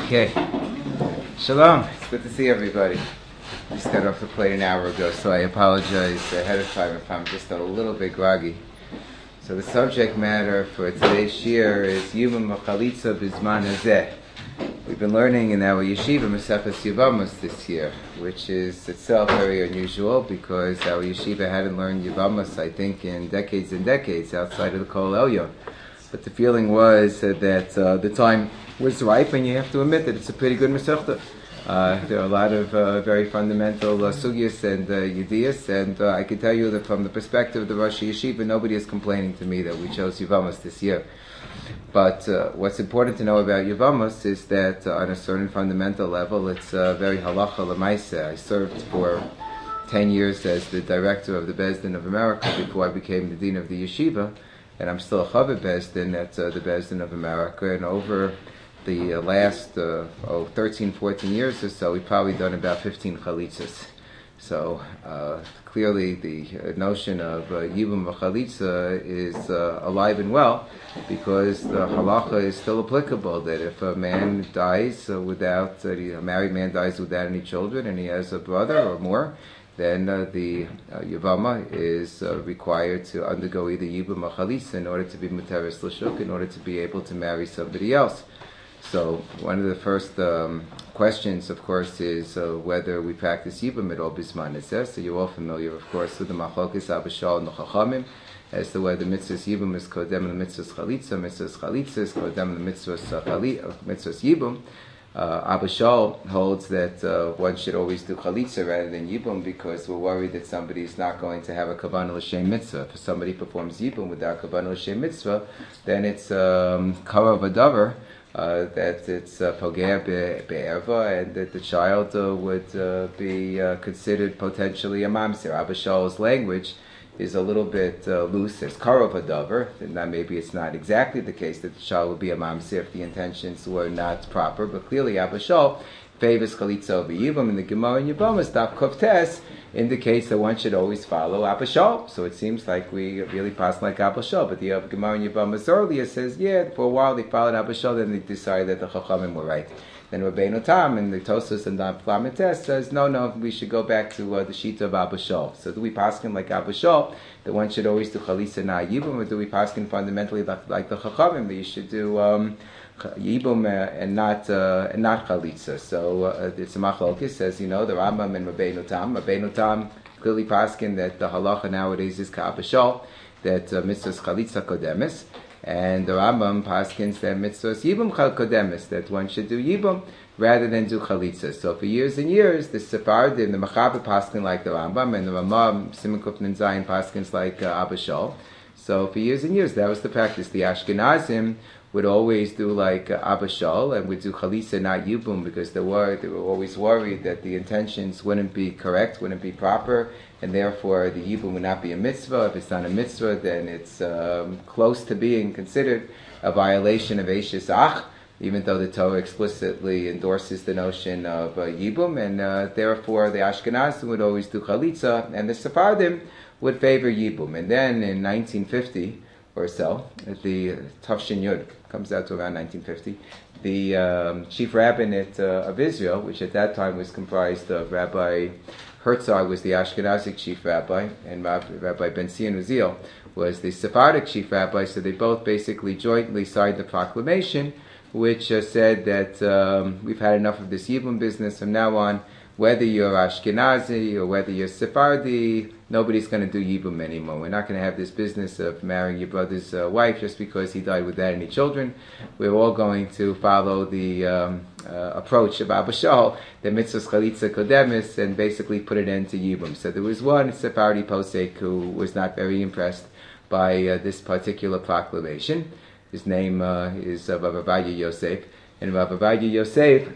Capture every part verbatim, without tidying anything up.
Okay. Shalom. It's good to see everybody. I just got off the plane an hour ago, so I apologize ahead of time if I'm just a little bit groggy. So the subject matter for today's shiur is Yibum Chalitza Bizman Hazeh. We've been learning in our yeshiva Maseches Yevamos this year, which is itself very unusual because our yeshiva hadn't learned Yevamos, I think, in decades and decades outside of the Kol Elyon. But the feeling was uh, that uh, the time was ripe, and you have to admit that it's a pretty good Masechta. Uh, there are a lot of uh, very fundamental uh, sugyas and uh, yediyas, and uh, I can tell you that from the perspective of the Rosh Yeshiva, nobody is complaining to me that we chose Yevamos this year. But uh, what's important to know about Yevamos is that uh, on a certain fundamental level, it's uh, very halacha l'maaseh. I served for ten years as the director of the Beis Din of America before I became the dean of the yeshiva, and I'm still a Chaver Beis Din at uh, the Beis Din of America, and over the uh, last uh, oh, thirteen, fourteen years or so, we've probably done about fifteen chalitzas. So uh, clearly the uh, notion of uh, Yibum v'chalitza is uh, alive and well, because the halacha is still applicable, that if a man dies uh, without, uh, a married man dies without any children, and he has a brother or more, then uh, the uh, Yavama is uh, required to undergo either Yibum or Chalitza in order to be Muteres L'Shuk, in order to be able to marry somebody else. So one of the first um, questions, of course, is uh, whether we practice Yibum at all Bisman Hazeh. So you're all familiar, of course, with the Machlokes Abba Shaul and the Chachamim, as to whether mitzvahs Yibum is kodem the mitzvahs Chalitza, mitzvahs Chalitza is kodem the mitzvahs uh, mitzvahs Yibum. Uh, Abba Shaul holds that uh, one should always do Chalitza rather than Yibum, because we're worried that somebody is not going to have a Kavanah L'Shem Mitzvah. If somebody performs Yibum without Kavanah L'Shem Mitzvah, then it's um, Karav Adavar, uh, that it's Pogea Be'erva, and that the child uh, would uh, be uh, considered potentially a Mamzer. Abba Shaul's language is a little bit uh, loose as Karov Adavar, and now maybe it's not exactly the case that the child would be a mamzer if the intentions were not proper, but clearly Abba Shaul favors Chalitza over Yibum, and the Gemara in Yevamos Daf Kovtes indicates that one should always follow Abba Shaul. So it seems like we really pass like Abba Shaul, but the uh, Gemara in Yevamos earlier says, yeah, for a while they followed Abba Shaul, then they decided that the Chachamim were right. Then Rabbeinu Tam and the Tosfos and the Plamites says, no, no, we should go back to uh, the Shita of Abba Shaul. So do we paskin like Abba Shaul, that one should always do Chalitza na Yibum, or do we paskin fundamentally like, like the Chachamim, that you should do um, Yibum uh, and not uh, and not Chalitza? So uh, it's a machlokes, says, you know, the Rambam and Rabbeinu Tam. Rabbeinu Tam clearly paskin that the halacha nowadays is Ka'abba Shaul, that uh, mitzvahs Chalitza kodemis. And the Rambam paskins that mitzvahs Yibum chal kodemis, that one should do Yibum rather than do Chalitza. So for years and years, the Sephardim, the Mechaber paskin like the Rambam, and the Ramah, Siman Kuf Nun Zayin paskins like uh, Abba Shaul. So for years and years, that was the practice. The Ashkenazim would always do like uh, Abba Shaul, and would do Chalitza, not Yibum, because they were, they were always worried that the intentions wouldn't be correct, wouldn't be proper, and therefore the Yibum would not be a mitzvah. If it's not a mitzvah, then it's um, close to being considered a violation of Eishes Ach, even though the Torah explicitly endorses the notion of uh, Yibum, and uh, therefore the Ashkenazim would always do Chalitza, and the Sephardim would favor Yibum. And then in nineteen fifty or so, the Tafshin Yud comes out to around nineteen fifty, the um, chief rabbinate uh, of Israel, which at that time was comprised of Rabbi Herzog, was the Ashkenazic chief rabbi, and Rabbi Ben Zion Uziel was the Sephardic chief rabbi, so they both basically jointly signed the proclamation, which uh, said that um, we've had enough of this Yibum business. From now on, whether you're Ashkenazi or whether you're Sephardi, nobody's going to do Yibum anymore. We're not going to have this business of marrying your brother's uh, wife just because he died without any children. We're all going to follow the um, uh, approach of Abba Shaul, the mitzvahs Chalitza kodemis, and basically put an end to Yibum. So there was one Sephardi posek who was not very impressed by uh, this particular proclamation. His name uh, is uh, Rav Ovadia Yosef, and Rav Ovadia Yosef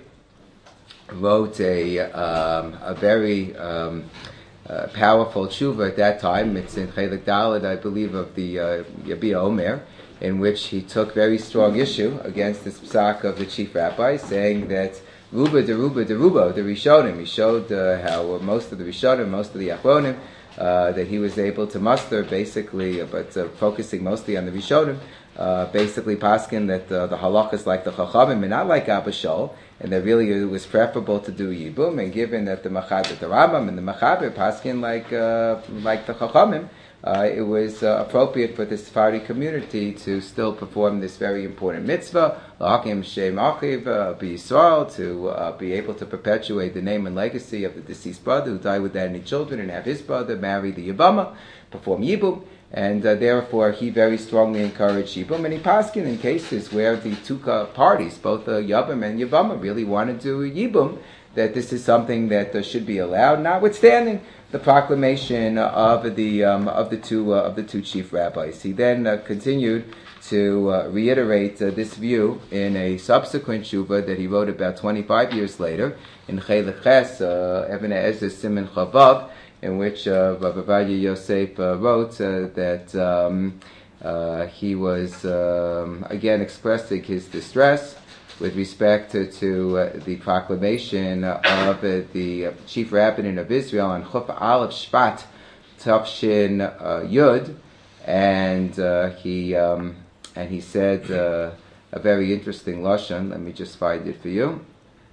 wrote a um, a very um, uh, powerful tshuva at that time. It's in Chelik Daled, I believe, of the uh, Yabia Omer, in which he took very strong issue against this psak of the chief rabbi, saying that Ruba de Ruba de Ruba, the Rishonim. He showed uh, how most of the Rishonim, most of the Achronim, uh, that he was able to muster, basically, but uh, focusing mostly on the Rishonim, uh, basically paskin that uh, the halachas like the Chachamim and not like Abba Shaul, and that really it was preferable to do Yibum, and given that the Machaber, the Rambam and the Machaber paskin like uh, like the Chachamim, uh, it was uh, appropriate for the Sephardi community to still perform this very important mitzvah, L'Hakim Shem Achiv B'Yisrael, to uh, be able to perpetuate the name and legacy of the deceased brother who died without any children, and have his brother marry the Yibama, perform Yibum. And uh, therefore, he very strongly encouraged Yibum, and he paskin in cases where the two uh, parties, both uh, Yabam and Yavama, really wanted to Yibum, that this is something that uh, should be allowed, notwithstanding the proclamation of the um, of the two uh, of the two chief rabbis. He then uh, continued to uh, reiterate uh, this view in a subsequent shuvah that he wrote about twenty-five years later in Chelek Ches, uh, Even HaEzer Siman Chavav, in which uh, Rav Ovadia Yosef uh, wrote uh, that um, uh, he was um, again expressing his distress with respect to, to uh, the proclamation of uh, the chief rabbin of Israel on Chuf Aleph Shvat Tafshin uh, Yud, and uh, he um, and he said uh, a very interesting lashon. Let me just find it for you.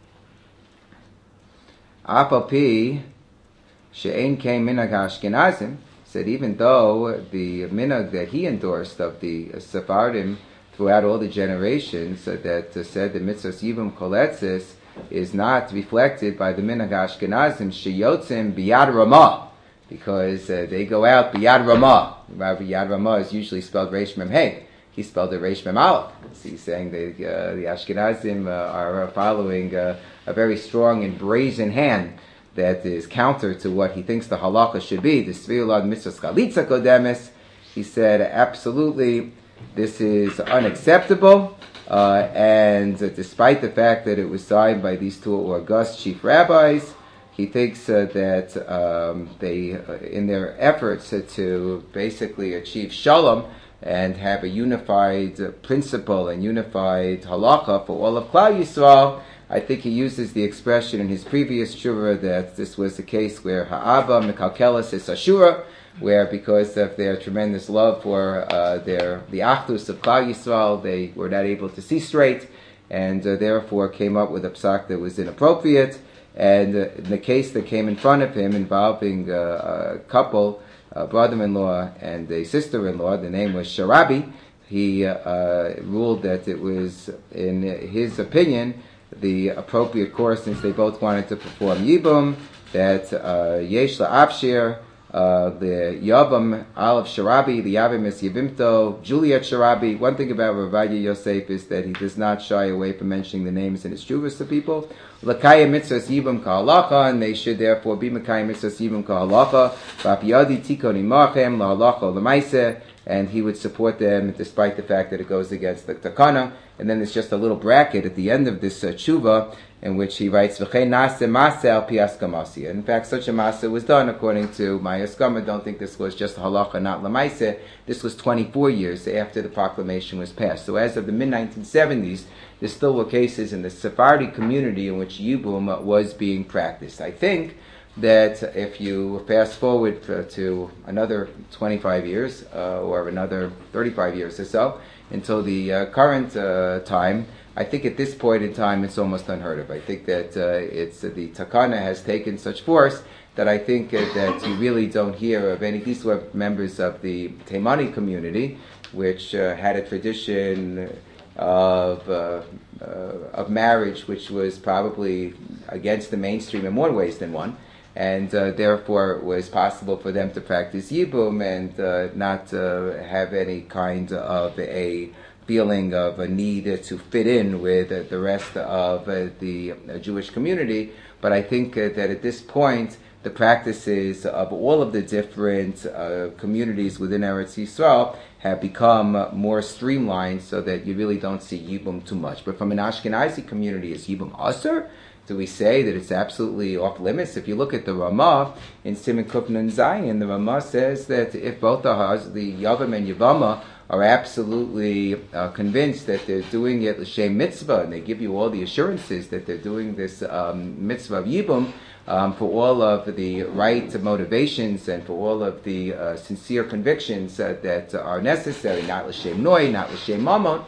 Apapi She'ein Kein Minhag Ashkenazim, said even though the minhag that he endorsed of the Sephardim throughout all the generations uh, that uh, said the mitzvahs yibum koletzis is not reflected by the minhag Ashkenazim, sheyotzim biyad ramah, because uh, they go out biyad ramah. Remember, biyad ramah is usually spelled reish mem hey. He spelled it reish mem aleph. So he's saying that uh, the Ashkenazim uh, are following uh, a very strong and brazen hand that is counter to what he thinks the halacha should be. The Svirulad Mitzvah Chalitza Kodemes. He said, absolutely, this is unacceptable, uh, and uh, despite the fact that it was signed by these two august chief rabbis, he thinks uh, that um, they, uh, in their efforts uh, to basically achieve shalom and have a unified uh, principle and unified halacha for all of Klal Yisrael, I think he uses the expression in his previous shura that this was the case where ha'aba mekalkelas is ashura, where because of their tremendous love for uh, their the achdus of Klal Yisrael, they were not able to see straight, and uh, therefore came up with a psak that was inappropriate. And uh, in the case that came in front of him involving uh, a couple, a brother-in-law and a sister-in-law, the name was Sharabi, he uh, ruled that it was, in his opinion, the appropriate course, since they both wanted to perform Yibum, that Yesh La'afshir, the Yavam Aleph Sharabi, the Yavim is Yavimto, Juliet Sharabi. One thing about Rav Ovadia Yosef is that he does not shy away from mentioning the names in his chuvas to people. L'kaya mitzvahs Yibum ka'halacha, and they should therefore be L'kaya mitzvahs Yibum ka'halacha. V'apiyadi tikon imachem la'halacha l'maiseh, and he would support them despite the fact that it goes against the takana. And then there's just a little bracket at the end of this uh, tshuva in which he writes, V'chein nase mase al pi askamasi. In fact, such a masa was done according to my askama. Don't think this was just halacha, not lamaise. This was twenty-four years after the proclamation was passed. So as of the mid nineteen seventies, there still were cases in the Sephardi community in which Yibum was being practiced. I think that if you fast forward to another twenty-five years, uh, or another thirty-five years or so, until the uh, current uh, time, I think at this point in time it's almost unheard of. I think that uh, it's uh, the takana has taken such force that I think uh, that you really don't hear of any. These were members of the Taimani community, which uh, had a tradition of uh, uh, of marriage which was probably against the mainstream in more ways than one. And uh, therefore it was possible for them to practice Yibum and uh, not uh, have any kind of a feeling of a need to fit in with uh, the rest of uh, the uh, Jewish community. But I think uh, that at this point, the practices of all of the different uh, communities within Eretz Yisrael have become more streamlined so that you really don't see Yibum too much. But from an Ashkenazi community, is Yibum Aser? Do we say that it's absolutely off limits? If you look at the Ramah in Siman Kuf Nun Zayin, the Ramah says that if both the Haz, the Yavam and Yavama, are absolutely uh, convinced that they're doing it l'shem mitzvah, and they give you all the assurances that they're doing this um, mitzvah of Yibum um, for all of the right motivations and for all of the uh, sincere convictions uh, that are necessary, not l'shem noi, not l'shem mamon.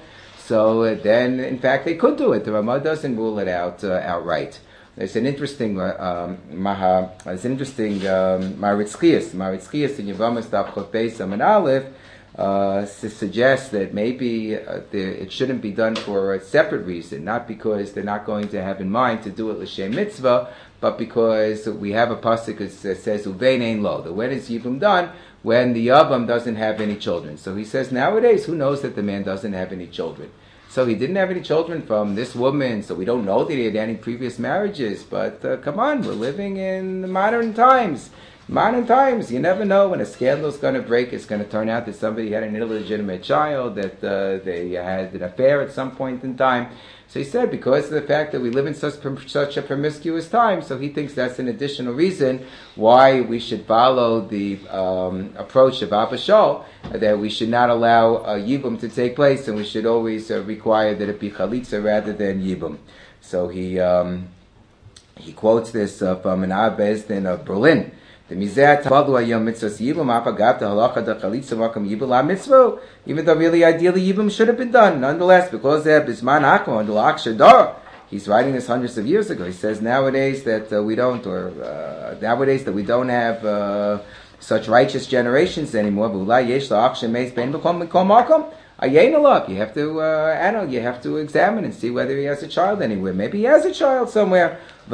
So uh, then, in fact, they could do it. The Ramah doesn't rule it out uh, outright. There's an interesting uh, um, maha. There's an interesting um, Maritzchias. Maritzchias in Yevamos Daf Chot Beis Amud Aleph uh, suggests that maybe uh, the, it shouldn't be done for a separate reason, not because they're not going to have in mind to do it l'shem mitzvah, but because we have a pasuk that says uvein ein lo. That when is yibum done? When the yavam doesn't have any children. So he says nowadays, who knows that the man doesn't have any children? So he didn't have any children from this woman, so we don't know that he had any previous marriages. But uh, come on, we're living in modern times. Modern times, you never know when a scandal's going to break. It's going to turn out that somebody had an illegitimate child, that uh, they had an affair at some point in time. So he said, because of the fact that we live in such, such a promiscuous time, so he thinks that's an additional reason why we should follow the um, approach of Abba Shaul, that we should not allow uh, Yibum to take place, and we should always uh, require that it be Chalitza rather than Yibum. So he um, he quotes this uh, from an Ab Beis Din of Berlin. Even though really ideally Yibum should have been done, nonetheless, because he's writing this hundreds of years ago. He says nowadays that uh, we don't, or uh, nowadays that we don't have uh, such righteous generations anymore. You have to uh, you have to examine and see whether he has a child anywhere. Maybe he has a child somewhere. And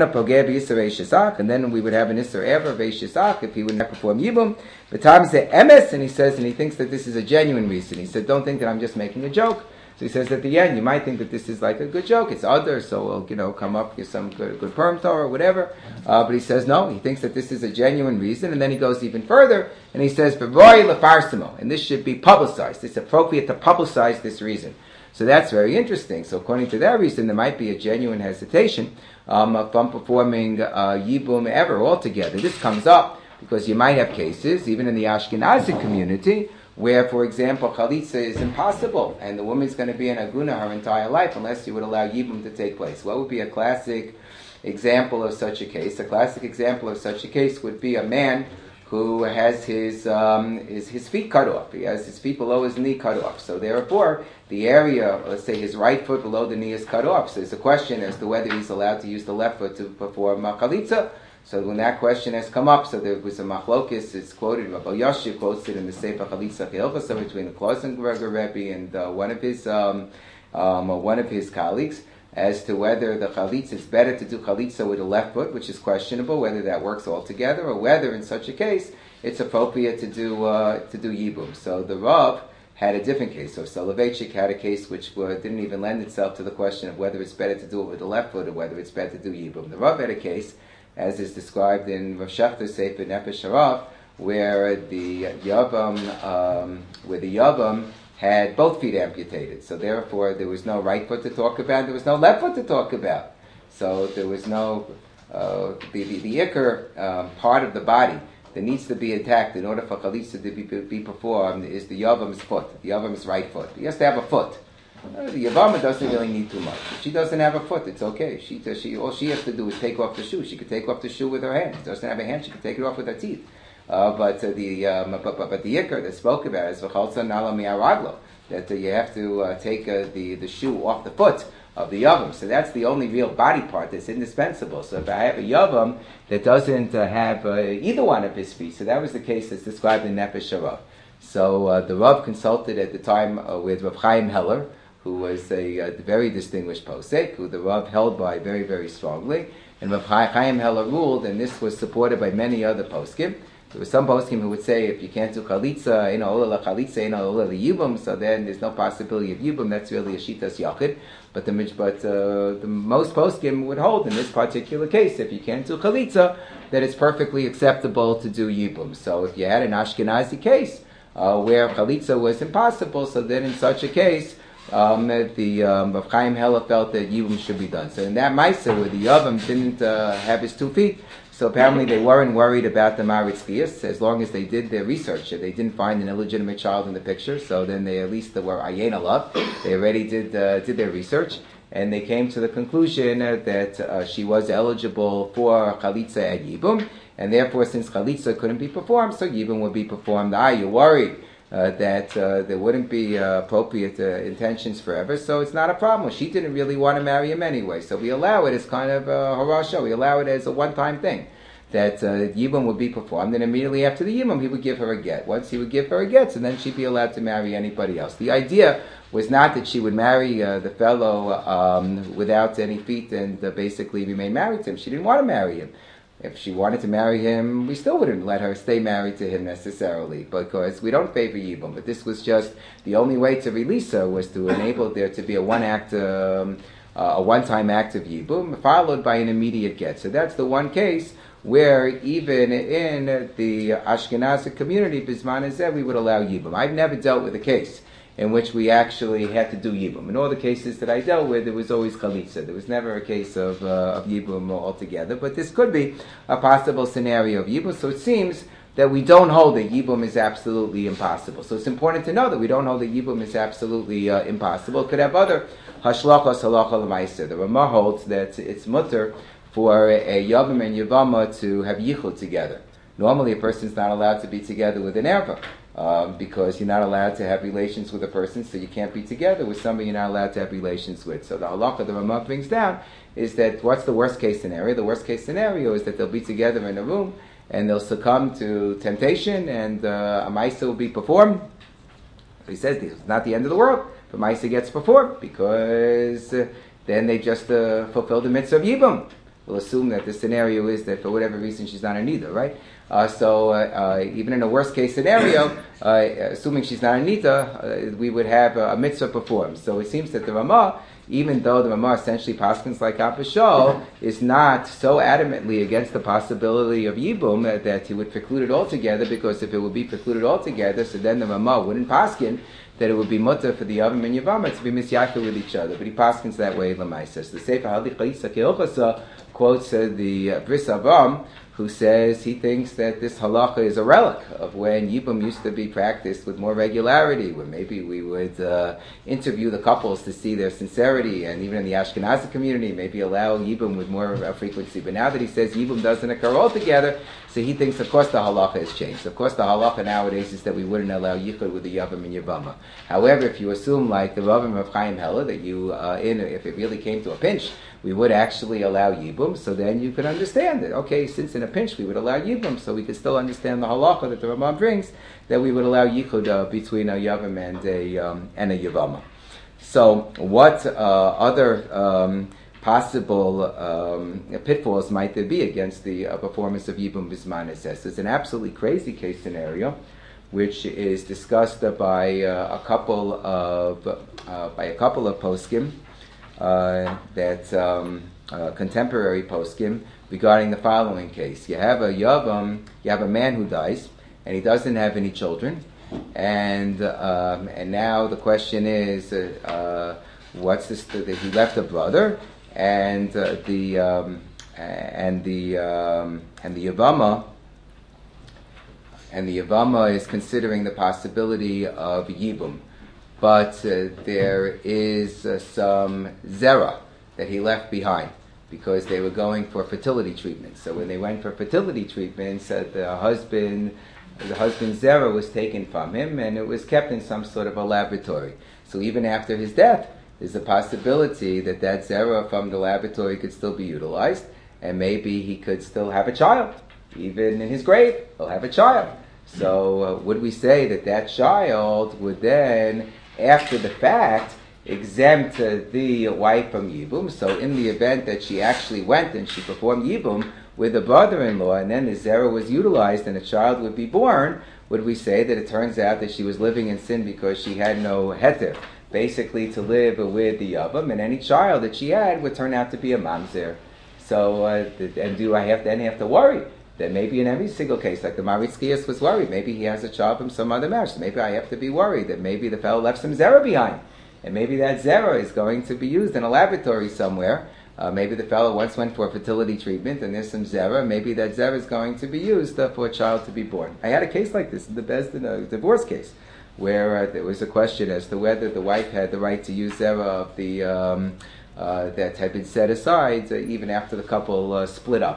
then we would have an Isser ever of Eishisak if he would not perform Yibum. The times the Emes, and he says, and he thinks that this is a genuine reason. He said, don't think that I'm just making a joke. So he says at the end, you might think that this is like a good joke. It's other, so we'll, you know, come up with some good, good perm Torah or whatever. Uh, but he says no. He thinks that this is a genuine reason, and then he goes even further and he says, "B'roy lefarsimo," and this should be publicized. It's appropriate to publicize this reason. So that's very interesting. So according to that reason, there might be a genuine hesitation um, from performing uh, Yibum ever altogether. This comes up because you might have cases, even in the Ashkenazi community, where, for example, Chalitza is impossible, and the woman's going to be an Aguna her entire life unless you would allow Yibum to take place. What would be a classic example of such a case? A classic example of such a case would be a man who has his, um, his, his feet cut off. He has his feet below his knee cut off. So therefore, the area, let's say his right foot below the knee is cut off. So there's a question as to whether he's allowed to use the left foot to perform Chalitza. So when that question has come up, so there was a machlokis, it's quoted, Rabbi Yoshe quotes it in the Sefer Chalitza Chilchasa between the Klausenberger Rebbe and uh, one of his um, um, one of his colleagues, as to whether the Chalitza, it's better to do Chalitza with the left foot, which is questionable, whether that works altogether, or whether in such a case it's appropriate to do uh, to do Yibum. So the Rav had a different case. So Soloveitchik had a case which uh, didn't even lend itself to the question of whether it's better to do it with the left foot or whether it's better to do Yibum. The Rav had a case, as is described in Rav Shechter's Sefer Nefesh Harav, where the Yavam, um, where the Yavam had both feet amputated. So therefore, there was no right foot to talk about. There was no left foot to talk about. So there was no uh, the the, the ikar um, part of the body that needs to be attacked in order for Chalitza to be, be performed is the Yavam's foot, the Yavam's right foot. He has to have a foot. Uh, the Yavama doesn't really need too much. If she doesn't have a foot, it's okay. She, she, all she has to do is take off the shoe. She could take off the shoe with her hand. If she doesn't have a hand, she could take it off with her teeth. Uh, but uh, the um, but, but, but the Yikr that spoke about is v'chalza nala mi'araglo, that uh, you have to uh, take uh, the the shoe off the foot of the Yavam. So that's the only real body part that's indispensable. So if I have a Yavam that doesn't uh, have uh, either one of his feet, so that was the case that's described in Nefesh Harav. So uh, the Rav consulted at the time uh, with Rav Chaim Heller, who was a, a very distinguished posek, who the Rav held by very, very strongly. And Rav Chaim Heller ruled, and this was supported by many other poskim. There was some poskim who would say, if you can't do chalitza, you know, ola la chalitza, you know, ola la yibum, so then there's no possibility of yibum. That's really a shitas yachid. But the but uh, the most poskim would hold in this particular case, if you can't do chalitza, that it's perfectly acceptable to do yibum. So if you had an Ashkenazi case uh, where chalitza was impossible, so then in such a case, Um, the um, Rav Chaim Heller felt that Yibum should be done. So in that Meiser, where the Yavam didn't uh, have his two feet, so apparently they weren't worried about the Maritzchias, as long as they did their research. They didn't find an illegitimate child in the picture, so then they at least were ayin alav. They already did uh, did their research, and they came to the conclusion uh, that uh, she was eligible for Chalitza and Yibum, and therefore since Chalitza couldn't be performed, so Yibum would be performed. Ah, you're worried uh, that uh, there wouldn't be uh, appropriate uh, intentions forever, so it's not a problem. She didn't really want to marry him anyway, so we allow it as kind of a harasha. We allow it as a one-time thing, that uh, Yibum would be performed, and immediately after the Yibum, he would give her a get. Once he would give her a get, and then she'd be allowed to marry anybody else. The idea was not that she would marry uh, the fellow um, without any feet and uh, basically remain married to him. She didn't want to marry him. If she wanted to marry him, we still wouldn't let her stay married to him necessarily, because we don't favor Yibum. But this was just the only way to release her, was to enable there to be a one act, um, uh, a one-time act of Yibum, followed by an immediate get. So that's the one case where even in the Ashkenazi community, Bisman Hazeh, we would allow Yibum. I've never dealt with a case in which we actually had to do Yibum. In all the cases that I dealt with, there was always Chalitza. There was never a case of, uh, of Yibum altogether. But this could be a possible scenario of Yibum. So it seems that we don't hold that Yibum is absolutely impossible. So it's important to know that we don't hold that Yibum is absolutely uh, impossible. It could have other Hashlachos halacha l'maaseh. The Ramah holds that it's mutter for a Yavam and Yavama to have yichud together. Normally a person's not allowed to be together with an erva. Um, because you're not allowed to have relations with a person, so you can't be together with somebody you're not allowed to have relations with. So the halakha the Ramah brings down is that what's the worst case scenario? The worst case scenario is that they'll be together in a room and they'll succumb to temptation and uh, a maisa will be performed. So he says it's not the end of the world, but maisa gets performed because uh, then they just uh, fulfill the mitzvah of Yibum. We'll assume that the scenario is that for whatever reason she's not a nida, right? Uh, so uh, uh, even in a worst case scenario, uh, assuming she's not a nida, uh, we would have a, a mitzvah performed. So it seems that the Ramah, even though the Ramah essentially paskins like Apashol, is not so adamantly against the possibility of Yibum uh, that he would preclude it altogether, because if it would be precluded altogether, so then the Ramah wouldn't paskin that it would be mutter for the Yavam and Yavama to be misyachah with each other. But he paskins that way l'maisa. So the Sefer Halicha Isa Ke'ilchasa quotes uh, the uh, Bris Avam, who says he thinks that this halacha is a relic of when Yibum used to be practiced with more regularity, where maybe we would uh, interview the couples to see their sincerity, and even in the Ashkenazi community, maybe allow Yibum with more uh, frequency. But now that he says Yibum doesn't occur altogether, so he thinks, of course, the halacha has changed. Of course, the halacha nowadays is that we wouldn't allow yichud with the Yavam and Yavama. However, if you assume, like the Ravim of Chaim Heller, that you, uh, in if it really came to a pinch, we would actually allow Yibum, so then you could understand it. Okay, since in a pinch we would allow Yibum, so we could still understand the halacha that the Ramah brings, that we would allow Yichud uh, between a Yavam and a, um, and a Yavama. So what uh, other um, possible um, pitfalls might there be against the uh, performance of Yibum Bisman Hazeh? It's an absolutely crazy case scenario, which is discussed uh, by uh, a couple of uh, by a couple of poskim, uh, that um, uh, contemporary poskim, regarding the following case. You have a Yavam, you have a man who dies, and he doesn't have any children, and um, and now the question is, uh, uh, what's this? That he left a brother, and uh, the um, and the um, and the Yavama. And the Yavama is considering the possibility of Yibum. But uh, there is uh, some Zera that he left behind, because they were going for fertility treatments. So when they went for fertility treatments, uh, the husband, the husband's Zera was taken from him, and it was kept in some sort of a laboratory. So even after his death, there's a possibility that that Zera from the laboratory could still be utilized, and maybe he could still have a child. Even in his grave, he'll have a child. So uh, would we say that that child would then, after the fact, exempt uh, the wife from Yibum? So in the event that she actually went and she performed Yibum with a brother-in-law, and then the Zera was utilized and a child would be born, would we say that it turns out that she was living in sin because she had no heter, basically to live with the Yavam, and any child that she had would turn out to be a mamzer? So, uh, and do I have to, then have to worry that maybe in every single case, like the Maritzkias was worried, maybe he has a child from some other marriage, so maybe I have to be worried that maybe the fellow left some Zera behind, and maybe that Zera is going to be used in a laboratory somewhere. Uh, maybe the fellow once went for a fertility treatment, and there's some Zera, maybe that Zera is going to be used uh, for a child to be born. I had a case like this in the Beis Din, a divorce case, where uh, there was a question as to whether the wife had the right to use Zera of the, um, uh, that had been set aside uh, even after the couple uh, split up.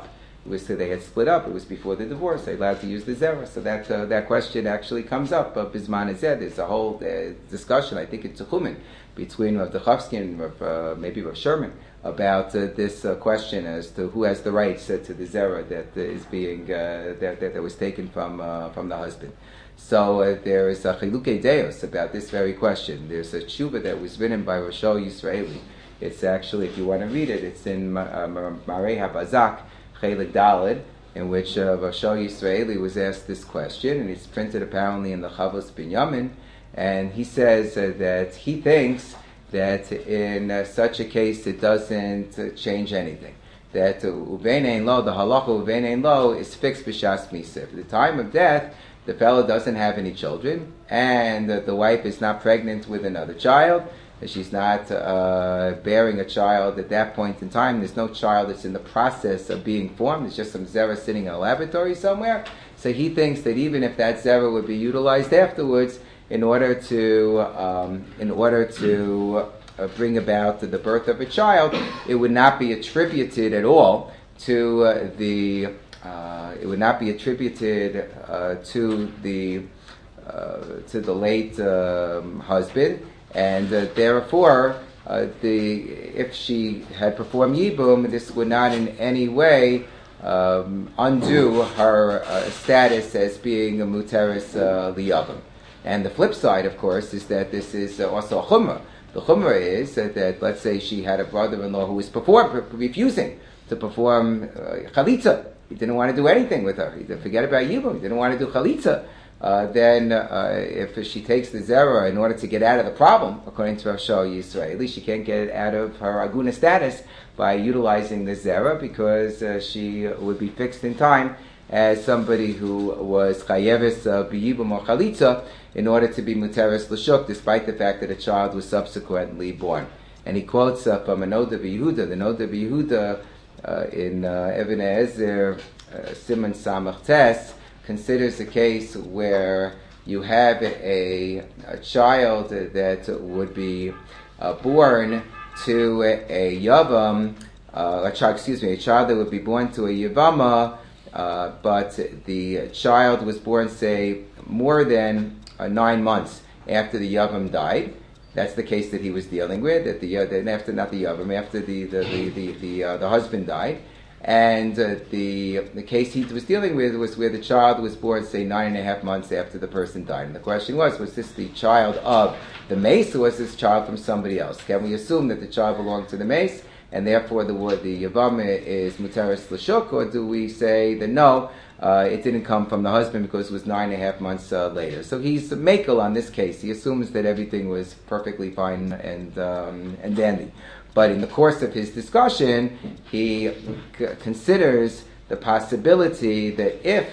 It was so they had split up. It was before the divorce. They allowed to use the zera. So that uh, that question actually comes up. Uh, Bisman Azeh. There's a whole uh, discussion. I think it's a chumin between Rav Dechovsky and Rav, uh, maybe Rav Sherman about uh, this uh, question as to who has the rights uh, to the zera that uh, is being uh, that, that that was taken from uh, from the husband. So uh, there is a chilukei deos about this very question. There's a tshuva that was written by Roshal Yisraeli. It's actually, if you want to read it, it's in uh, Marei HaBazak, Chelik Daled, in which uh, Roshal Yisraeli was asked this question, and it's printed apparently in the Chavos Binyamin, and he says uh, that he thinks that in uh, such a case it doesn't uh, change anything. That uvein ein lo, the halacha uvein ein lo is fixed b'shas misif. At the time of death, the fellow doesn't have any children, and uh, the wife is not pregnant with another child. She's not uh, bearing a child at that point in time. There's no child that's in the process of being formed. There's just some zera sitting in a laboratory somewhere. So he thinks that even if that zera would be utilized afterwards, in order to um, in order to uh, bring about the birth of a child, it would not be attributed at all to uh, the. Uh, it would not be attributed uh, to the uh, to the late um, husband. And uh, therefore, uh, the if she had performed yibum, this would not in any way um, undo her uh, status as being a muteris uh, liyavim. And the flip side, of course, is that this is uh, also a chumrah. The chumrah is uh, that, let's say, she had a brother-in-law who was perform, refusing to perform uh, chalitza. He didn't want to do anything with her. He didn't forget about yibum. He didn't want to do chalitza. Uh, then, uh, if she takes the zera in order to get out of the problem, according to Roshal Yisraeli, she can't get out of her aguna status by utilizing the zera because uh, she would be fixed in time as somebody who was chayeves b'yibum or chalitza in order to be muteris l'shuk, despite the fact that a child was subsequently born. And he quotes uh, from a Noda b'Yehuda. The Noda b'Yehuda uh, in uh, Even Ezer uh, Simon Samach Tes considers a case where you have a, a child that would be uh, born to a, a yavam, uh, a child, excuse me, a child that would be born to a yavama, uh, but the child was born, say, more than uh, nine months after the yavam died. That's the case that he was dealing with. That the uh, after not the yavam, after the the the the, the, uh, the husband died. And uh, the the case he was dealing with was where the child was born, say, nine and a half months after the person died. And the question was, was this the child of the mace, or was this child from somebody else? Can we assume that the child belonged to the mace, and therefore the word the yavam is muteris l'shuk, or do we say that no, uh, it didn't come from the husband because it was nine and a half months uh, later? So he's makel on this case. He assumes that everything was perfectly fine and um, and dandy. But in the course of his discussion, he c- considers the possibility that if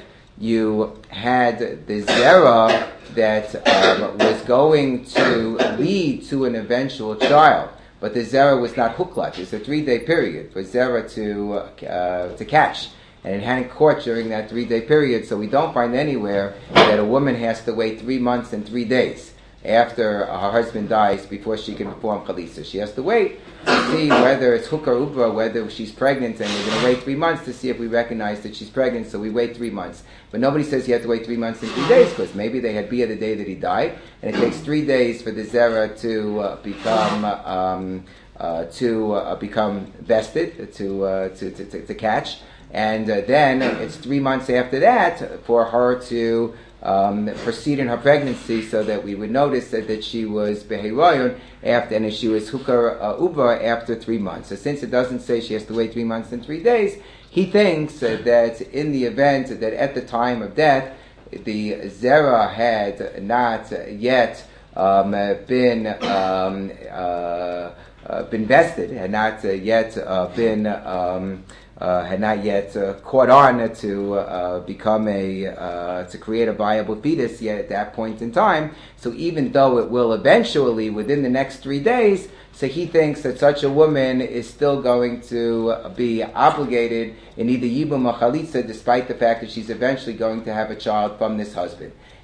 you had the zera that um, was going to lead to an eventual child, but the zera was not huklat, it's a three-day period for zera to uh, to catch, and it hadn't caught during that three-day period, so we don't find anywhere that a woman has to wait three months and three days after her husband dies before she can perform chalitza. She has to wait to see whether it's hook or ubra, whether she's pregnant, and we're going to wait three months to see if we recognize that she's pregnant, so we wait three months. But nobody says you have to wait three months and three days, because maybe they had bia the day that he died, and it takes three days for the zera to uh, become um, uh, to uh, become vested, to, uh, to, to, to to catch, and uh, then it's three months after that for her to Um, proceed in her pregnancy, so that we would notice that, that she was beheroyon after, and she was hukar uh, uba after three months. So since it doesn't say she has to wait three months and three days, he thinks uh, that in the event that at the time of death the zera had not yet um, been um, uh, uh, been vested, had not uh, yet uh, been um, Uh, had not yet uh, caught on to uh, become a uh, to create a viable fetus yet at that point in time. So even though it will eventually, within the next three days, so he thinks that such a woman is still going to be obligated in either yibum or chalitza, despite the fact that she's eventually going to have a child from this husband.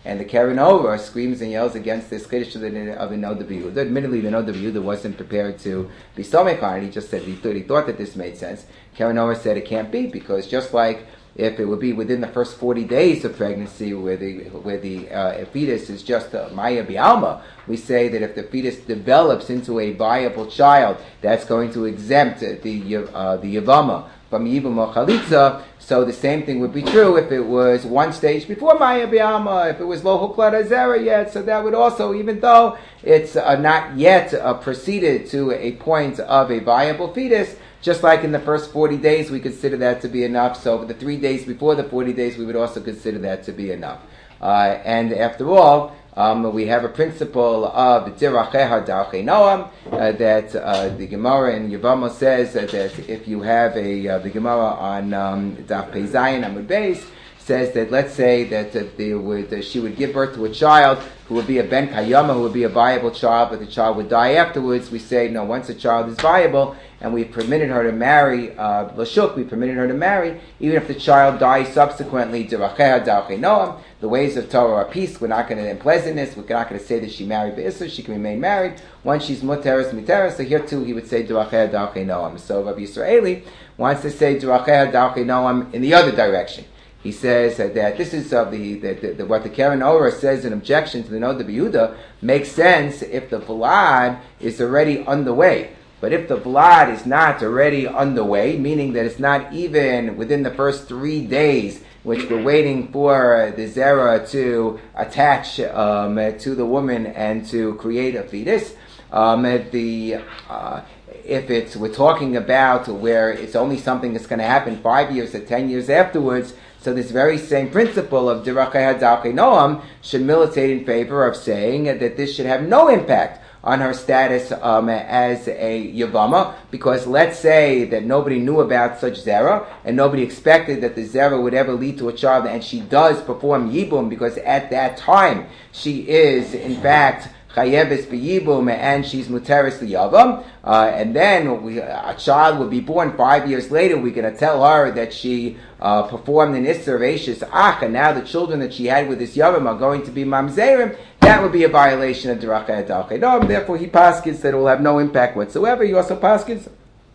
and the Keren Orah screams and yells against this Chiddush of the, of the Noda B'Yehuda. Admittedly, the Noda B'Yehuda wasn't prepared to be Somech on it. He just said he thought, he thought that this made sense. Keren Orah said it can't be, because just like if it would be within the first forty days of pregnancy, where the where the uh, fetus is just a Maya Bialma, we say that if the fetus develops into a viable child, that's going to exempt the uh, the Yavama from Yibum or Chalitza. So the same thing would be true if it was one stage before Maya Bialma, if it was Lo Huklat Azera yet. So that would also, even though it's uh, not yet uh, proceeded to a point of a viable fetus, just like in the first forty days, we consider that to be enough. So for the three days before the forty days, we would also consider that to be enough. Uh, and after all, um, we have a principle of Diracheha Darchei Noam, uh, that uh, the Gemara in Yevamos says uh, that if you have a, uh, the Gemara on um, Daf Pei Zayin Amud Beis, says that, let's say that uh, they would, uh, she would give birth to a child who would be a ben kayama, who would be a viable child, but the child would die afterwards. We say, no, once a child is viable, and we permitted her to marry, uh, Lashuk, we permitted her to marry, even if the child dies subsequently, Diracheha Darchei Noam, the ways of Torah are peace. We're not going to, in pleasantness, we're not going to say that she married Be'isr, she can remain married. Once she's Muteres, Muteres, so here too he would say Diracheha Darchei Noam. So Rabbi Yisraeli wants to say Diracheha Darchei Noam in the other direction. He says uh, that this is uh, the, the, the, the what the Keren Orah says in objection to the Noda B'Yehuda makes sense if the Vlad is already underway. But if the Vlad is not already underway, meaning that it's not even within the first three days, which we're waiting for the Zera to attach um, to the woman and to create a fetus, um, the uh, if it's we're talking about where it's only something that's going to happen five years or ten years afterwards. So this very same principle of Diracheha Darchei Noam should militate in favor of saying that this should have no impact on her status um, as a Yavama, because let's say that nobody knew about such Zera, and nobody expected that the Zera would ever lead to a child, and she does perform Yibum, because at that time she is, in fact, Chayeves b'Yibum, and she's Muteres liyavam, uh, and then we, a child will be born five years later. We're going to tell her that she uh, performed an Isser Reishis Ach, and now the children that she had with this Yavam are going to be Mamzerim. That would be a violation of Diracheha Darchei Noam. Therefore, he paskins that it will have no impact whatsoever. He also paskins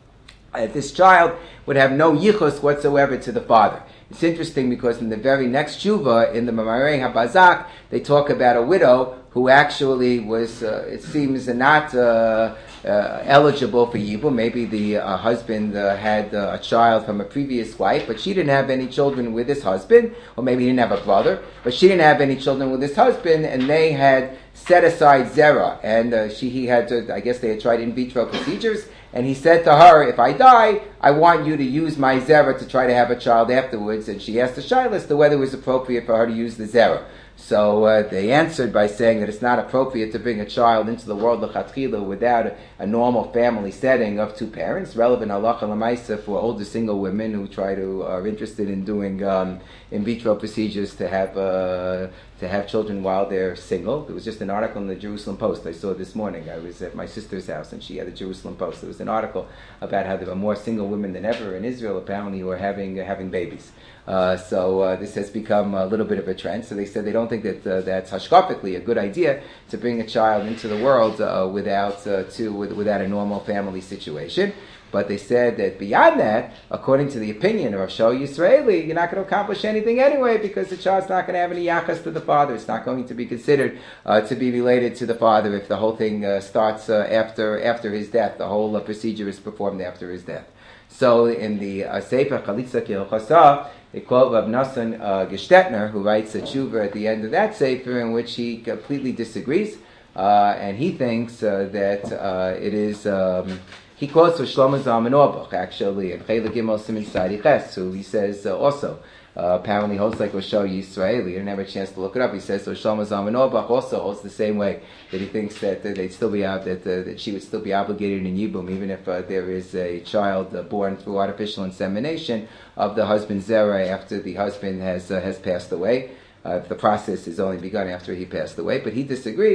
that this child would have no yichus whatsoever to the father. It's interesting because in the very next tshuva, in the Mamarei HaBazak, they talk about a widow who actually was, uh, it seems, not uh, uh, eligible for Yibum. Maybe the uh, husband uh, had uh, a child from a previous wife, but she didn't have any children with this husband, or maybe he didn't have a brother, but she didn't have any children with this husband, and they had set aside Zera, and uh, she, he had to, I guess they had tried in vitro procedures, and he said to her, if I die, I want you to use my Zera to try to have a child afterwards, and she asked the Shaila as to whether it was appropriate for her to use the Zera. So uh, they answered by saying that it's not appropriate to bring a child into the world l'chatchila without a, a normal family setting of two parents. Relevant halacha l'maisa for older single women who try to are interested in doing um, in vitro procedures to have uh, to have children while they're single. There was just an article in the Jerusalem Post I saw this morning. I was at my sister's house and she had the Jerusalem Post. There was an article about how there are more single women than ever in Israel apparently who are having uh, having babies. Uh, so uh, this has become a little bit of a trend. So they said they don't think that uh, that's hashkafically a good idea to bring a child into the world uh, without uh, to with, without a normal family situation. But they said that beyond that, according to the opinion of Shaul Yisraeli, you're not going to accomplish anything anyway because the child's not going to have any yachas to the father. It's not going to be considered uh, to be related to the father if the whole thing uh, starts uh, after after his death. The whole uh, procedure is performed after his death. So in the uh, Sefer Chalitza K'Hilchasa, they quote Rav Nosson uh, Gestetner, who writes a tshuva at the end of that Sefer, in which he completely disagrees, uh, and he thinks uh, that uh, it is. Um, he quotes for Shlomo Zalman Auerbach, actually, and Chayla Gimel Siman Sadi Ches, who he says uh, also uh, apparently holds like Roshal Yisrael. He didn't have a chance to look it up. He says so. Shlomo Zalman Auerbach also holds the same way, that he thinks that uh, they'd still be out that uh, that she would still be obligated in Yibum, even if uh, there is a child uh, born through artificial insemination of the husband's zera after the husband has uh, has passed away. Uh, the process is only begun after he passed away, but he disagrees.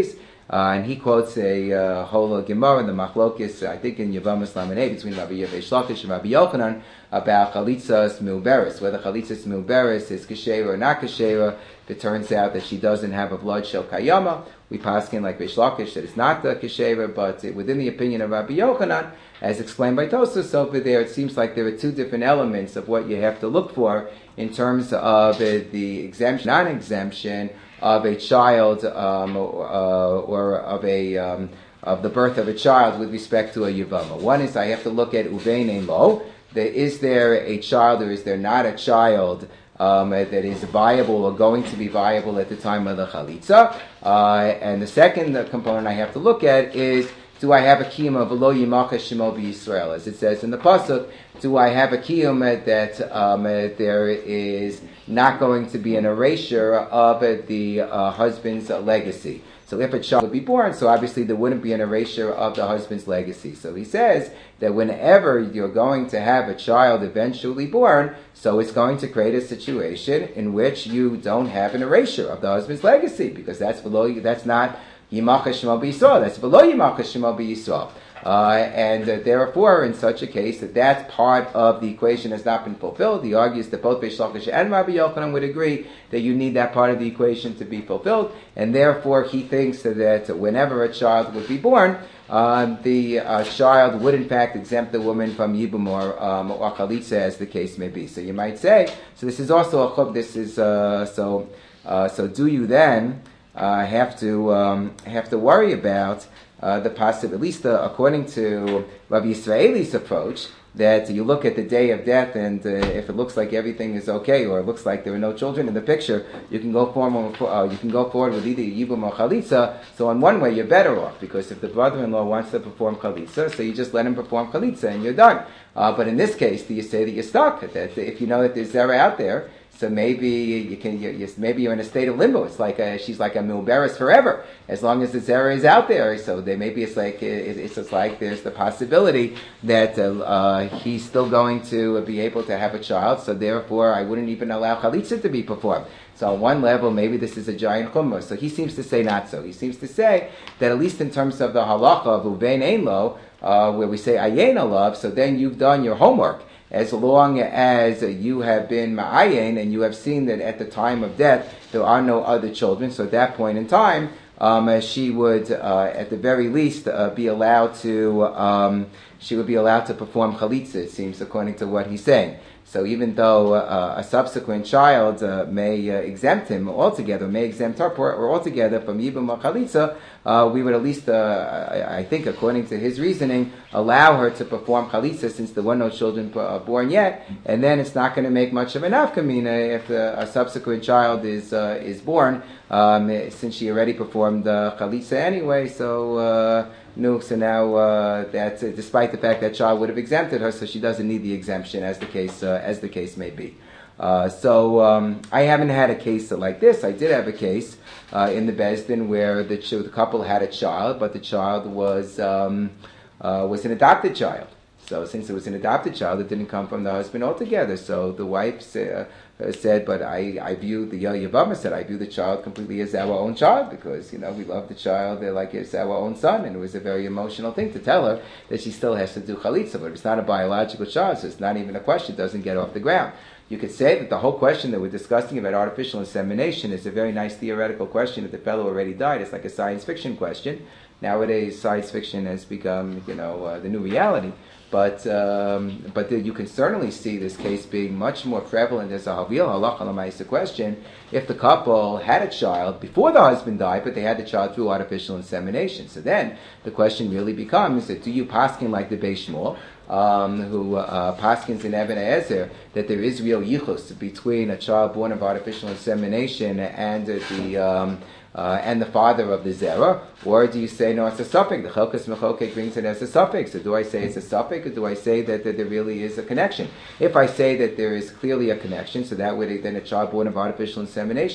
Uh, and he quotes a uh, whole Gemara in the Machlokis, I think in Yevamos Lamaneh, between Rabbi Reish Lakish and Rabbi Yochanan, about Chalitzas Muberis, whether Chalitzas Muberis is Keshera or not Keshera. If it turns out that she doesn't have a blood shel Kayama, we paskin like Reish Lakish that it's not the Keshera, but it, within the opinion of Rabbi Yochanan, as explained by Tosfos over there, it seems like there are two different elements of what you have to look for in terms of uh, the exemption, non-exemption of a child um, or, uh, or of a um, of the birth of a child with respect to a yivama. One is I have to look at uvein ein lo. Is there a child or is there not a child um, that is viable or going to be viable at the time of the chalitza? Uh, and the second component I have to look at is, do I have a kiyum of lo yimachas shemo b'Yisrael? As it says in the pasuk, do I have a kiyum that um, there is not going to be an erasure of the uh, husband's legacy? So if a child would be born, so obviously there wouldn't be an erasure of the husband's legacy. So he says that whenever you're going to have a child eventually born, so it's going to create a situation in which you don't have an erasure of the husband's legacy, because that's below you, that's not Yimachas Shemo b'Yisrael. That's below Yimachas Shemo b'Yisrael. Uh, and uh, therefore, in such a case, that that part of the equation has not been fulfilled. He argues that both Reish Lakish and Rabbi Yochanan would agree that you need that part of the equation to be fulfilled, and therefore he thinks that whenever a child would be born, uh, the uh, child would in fact exempt the woman from Yibum or, um, or Chalitza, as the case may be. So you might say, so this is also a chub, this is, uh, so, uh, so do you then uh, have to, um, have to worry about Uh, the possible, at least uh, according to Rabbi Yisraeli's approach, that you look at the day of death, and uh, if it looks like everything is okay, or it looks like there are no children in the picture, you can go forward. Uh, you can go forward with either yibum or chalitza. So in one way, you're better off, because if the brother-in-law wants to perform chalitza, so you just let him perform chalitza, and you're done. Uh, but in this case, do you say that you're stuck? That if you know that there's zera out there, so maybe you can, you, you, maybe you're in a state of limbo. It's like a, she's like a milberis forever, as long as the zera is out there. So they, maybe it's like it, it's just like there's the possibility that uh, uh, he's still going to be able to have a child. So therefore, I wouldn't even allow chalitza to be performed. So on one level, maybe this is a giant chumrah. So he seems to say not so. He seems to say that at least in terms of the halacha of uvein ein lo, uh, where we say ayin alav, so then you've done your homework. As long as you have been ma'ayin and you have seen that at the time of death there are no other children, so at that point in time, um, she would, uh, at the very least, uh, be allowed to um, she would be allowed to perform chalitza. It seems, according to what he's saying. So even though uh, a subsequent child uh, may uh, exempt him altogether, may exempt her or altogether from yibum or chalitza, uh, we would at least, uh, I, I think, according to his reasoning, allow her to perform chalitza since there were no children uh, born yet, and then it's not going to make much of an nafkamina if uh, a subsequent child is uh, is born, um, since she already performed uh, chalitza anyway. So. Uh, No, so now uh, that uh, despite the fact that child would have exempted her, so she doesn't need the exemption, as the case uh, as the case may be. Uh, so um, I haven't had a case like this. I did have a case uh, in the Beis Din where the, ch- the couple had a child, but the child was um, uh, was an adopted child. So since it was an adopted child, it didn't come from the husband altogether. So the wife uh, said, but I, I view, the Yavama said, I view the child completely as our own child, because, you know, we love the child like it's our own son, and it was a very emotional thing to tell her that she still has to do chalitza, but it's not a biological child, so it's not even a question, it doesn't get off the ground. You could say that the whole question that we're discussing about artificial insemination is a very nice theoretical question that the fellow already died. It's like a science fiction question. Nowadays, science fiction has become, you know, uh, the new reality. But um, but you can certainly see this case being much more prevalent as a havil halacha l'maisa question if the couple had a child before the husband died, but they had the child through artificial insemination. So then the question really becomes that do you paskin like the Beis Shmuel, um, who uh, paskins in Even HaEzer, that there is real yichus between a child born of artificial insemination and uh, the um, Uh, and the father of the zera, or do you say no, it's a suffix? The Chelkas Mechokek brings it as a suffix. So do I say it's a suffix, or do I say that, that there really is a connection? If I say that there is clearly a connection, so that way then a child born of artificial insemination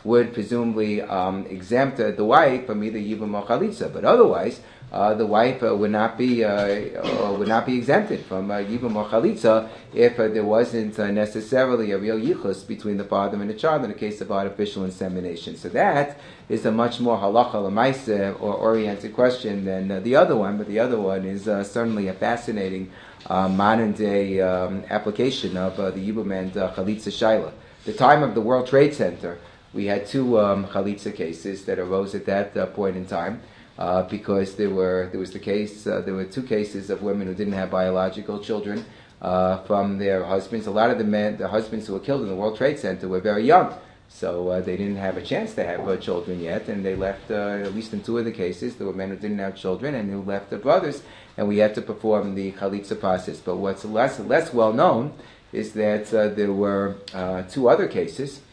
would presumably um, exempt uh, the wife from either Yibum or Chalitza. But otherwise, uh, the wife uh, would not be uh, uh, would not be exempted from uh, Yibum or Chalitza if uh, there wasn't uh, necessarily a real yichus between the father and the child in the case of artificial insemination. So that is a much more halacha l'maaseh or oriented question than uh, the other one. But the other one is uh, certainly a fascinating Uh, modern day um, application of uh, the Yibum and uh, Chalitza Shaila. The time of the World Trade Center, we had two um, Chalitza cases that arose at that uh, point in time uh, because there were there was the case uh, there were two cases of women who didn't have biological children uh, from their husbands. A lot of the men, the husbands who were killed in the World Trade Center were very young, so uh, they didn't have a chance to have uh, children yet, and they left. Uh, at least in two of the cases, there were men who didn't have children and who left their brothers. And we had to perform the chalitza process. But what's less less well known is that uh, there were uh, two other cases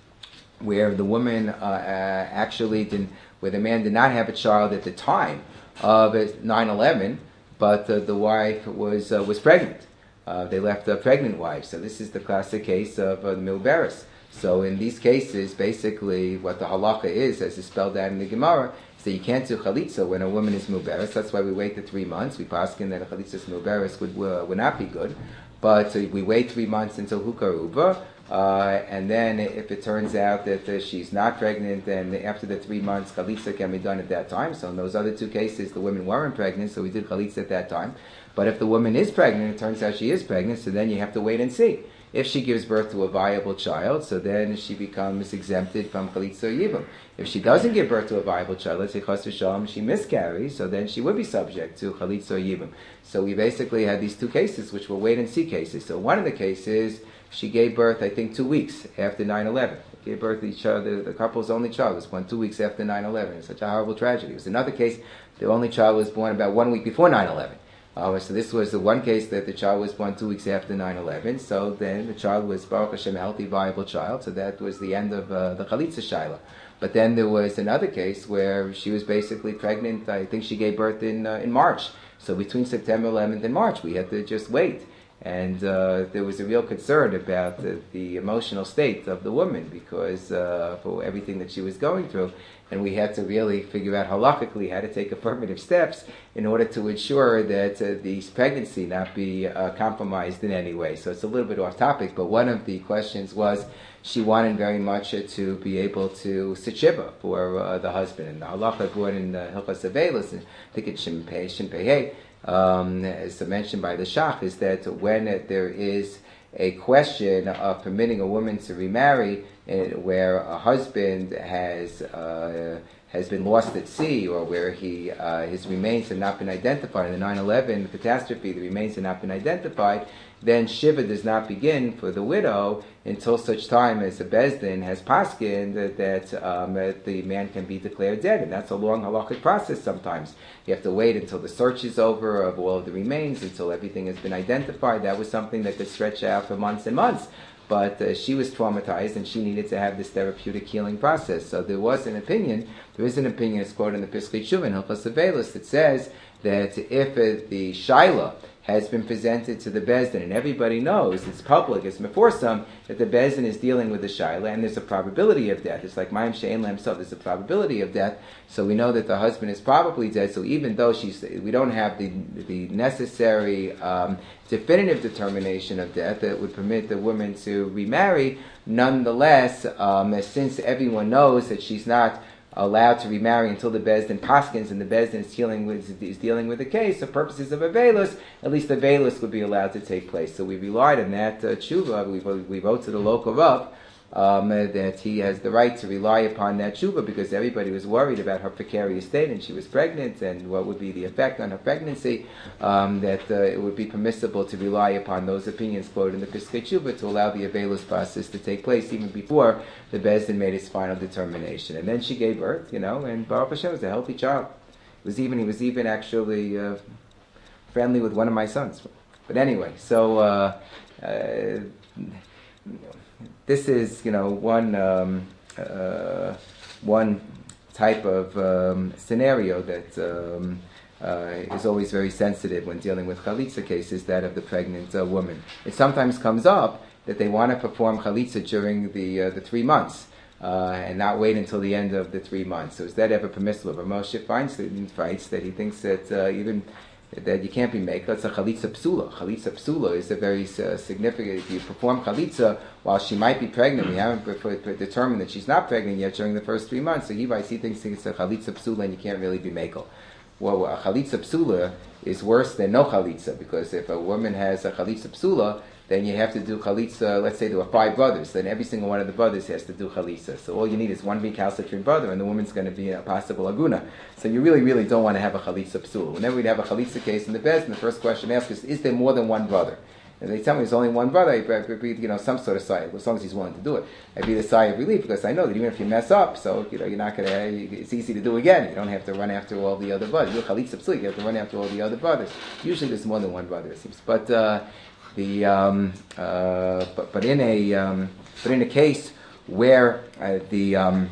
where the woman uh, uh, actually didn't, where the man did not have a child at the time of nine eleven, but uh, the wife was uh, was pregnant. Uh, they left a pregnant wife. So this is the classic case of uh, the milberes. So in these cases, basically, what the halacha is, as is spelled out in the Gemara, so you can't do chalitza when a woman is muberes. That's why we wait the three months. We paskin that a chalitza muberes would uh, would not be good, but uh, we wait three months until hukaruba, uh, and then if it turns out that uh, she's not pregnant, then after the three months chalitza can be done at that time. So in those other two cases, the women weren't pregnant, so we did chalitza at that time. But if the woman is pregnant, it turns out she is pregnant, so then you have to wait and see. If she gives birth to a viable child, so then she becomes exempted from chalitza or yibum. If she doesn't give birth to a viable child, let's say chas v'shalom, she miscarries, so then she would be subject to chalitza or yibum. So we basically had these two cases, which were wait and see cases. So one of the cases, she gave birth, I think, two weeks after nine eleven. Gave birth to each other, the couple's only child was born two weeks after nine eleven. It's such a horrible tragedy. It was another case, the only child was born about one week before nine eleven. Uh, so this was the one case that the child was born two weeks after nine eleven. So then the child was, Baruch Hashem, a healthy, viable child. So that was the end of uh, the Chalitza Shaila. But then there was another case where she was basically pregnant. I think she gave birth in uh, in March. So between September eleventh and March, we had to just wait. And uh, there was a real concern about the, the emotional state of the woman because uh, for everything that she was going through. And we had to really figure out halakhically how to take affirmative steps in order to ensure that uh, the pregnancy not be uh, compromised in any way. So it's a little bit off topic, but one of the questions was she wanted very much uh, to be able to sit shiva for uh, the husband. And the halakha brought in the Hilchas Avelis, and I think it's Shimpei, Shimpei, um, as mentioned by the Shach, is that when uh, there is a question of permitting a woman to remarry, where a husband has uh, has been lost at sea, or where he uh, his remains have not been identified in the nine eleven catastrophe, the remains have not been identified, then shiva does not begin for the widow until such time as the bezdin has paskin that, that, um, that the man can be declared dead, and that's a long halachic process. Sometimes you have to wait until the search is over of all of the remains, until everything has been identified. That was something that could stretch out for months and months. But uh, she was traumatized, and she needed to have this therapeutic healing process. So there was an opinion, there is an opinion, it's quoted in the Piskei Tshuva, in Hilchos Avelis, that says that if uh, the Shaila has been presented to the Bezdin, and everybody knows, it's public, it's meforsam, that the Bezdin is dealing with the Shaila, and there's a probability of death. It's like Mayim She'en Lahem Sof, there's a probability of death, so we know that the husband is probably dead, so even though she's, we don't have the the necessary um, definitive determination of death that would permit the woman to remarry, nonetheless, um, since everyone knows that she's not allowed to remarry until the Bezdin paskins, and the Bezdin is dealing with is dealing with the case, for purposes of Avelis, at least the Avelis would be allowed to take place. So we relied on that uh, tshuva. We, we wrote to the local Rav um, uh, that he has the right to rely upon that tshuva because everybody was worried about her precarious state, and she was pregnant, and what would be the effect on her pregnancy, um, that uh, it would be permissible to rely upon those opinions quoted in the Piskei Tshuva to allow the Avelis process to take place even before the Bezdin made its final determination. And then she gave birth, you know, and Baruch Hashem was a healthy child. It was even, he was even actually uh, friendly with one of my sons. But anyway, so uh, uh, this is, you know, one um, uh, one type of um, scenario that um, uh, is always very sensitive when dealing with chalitza cases, that of the pregnant uh, woman. It sometimes comes up that they want to perform chalitza during the uh, the three months. uh, and not wait until the end of the three months. So is that ever permissible? But Moshe Feinstein fights that he thinks that uh, even that you can't be makel. It's a chalitza psula. Chalitza psula is a very uh, significant. If you perform chalitza while she might be pregnant, we haven't determined that she's not pregnant yet during the first three months. So he he thinks it's a chalitza psula, and you can't really be makel. Well, a chalitza psula is worse than no chalitza, because if a woman has a chalitza psula, then you have to do chalitza. Let's say there were five brothers, then every single one of the brothers has to do chalitza. So all you need is one recalcitrant brother, and the woman's going to be a possible aguna. So you really, really don't want to have a chalitza psula. Whenever we'd have a chalitza case in the best, and the first question asked is, is there more than one brother? And they tell me there's only one brother, I breathe, you know, some sort of sigh, as long as he's willing to do it. I breathe a sigh of relief, because I know that even if you mess up, so you know you're not going to. It's easy to do again. You don't have to run after all the other brothers. You're chalitza psula, you have to run after all the other brothers. Usually there's more than one brother, it seems. But uh, the um, uh, but but in a um, but in a case where uh, the um,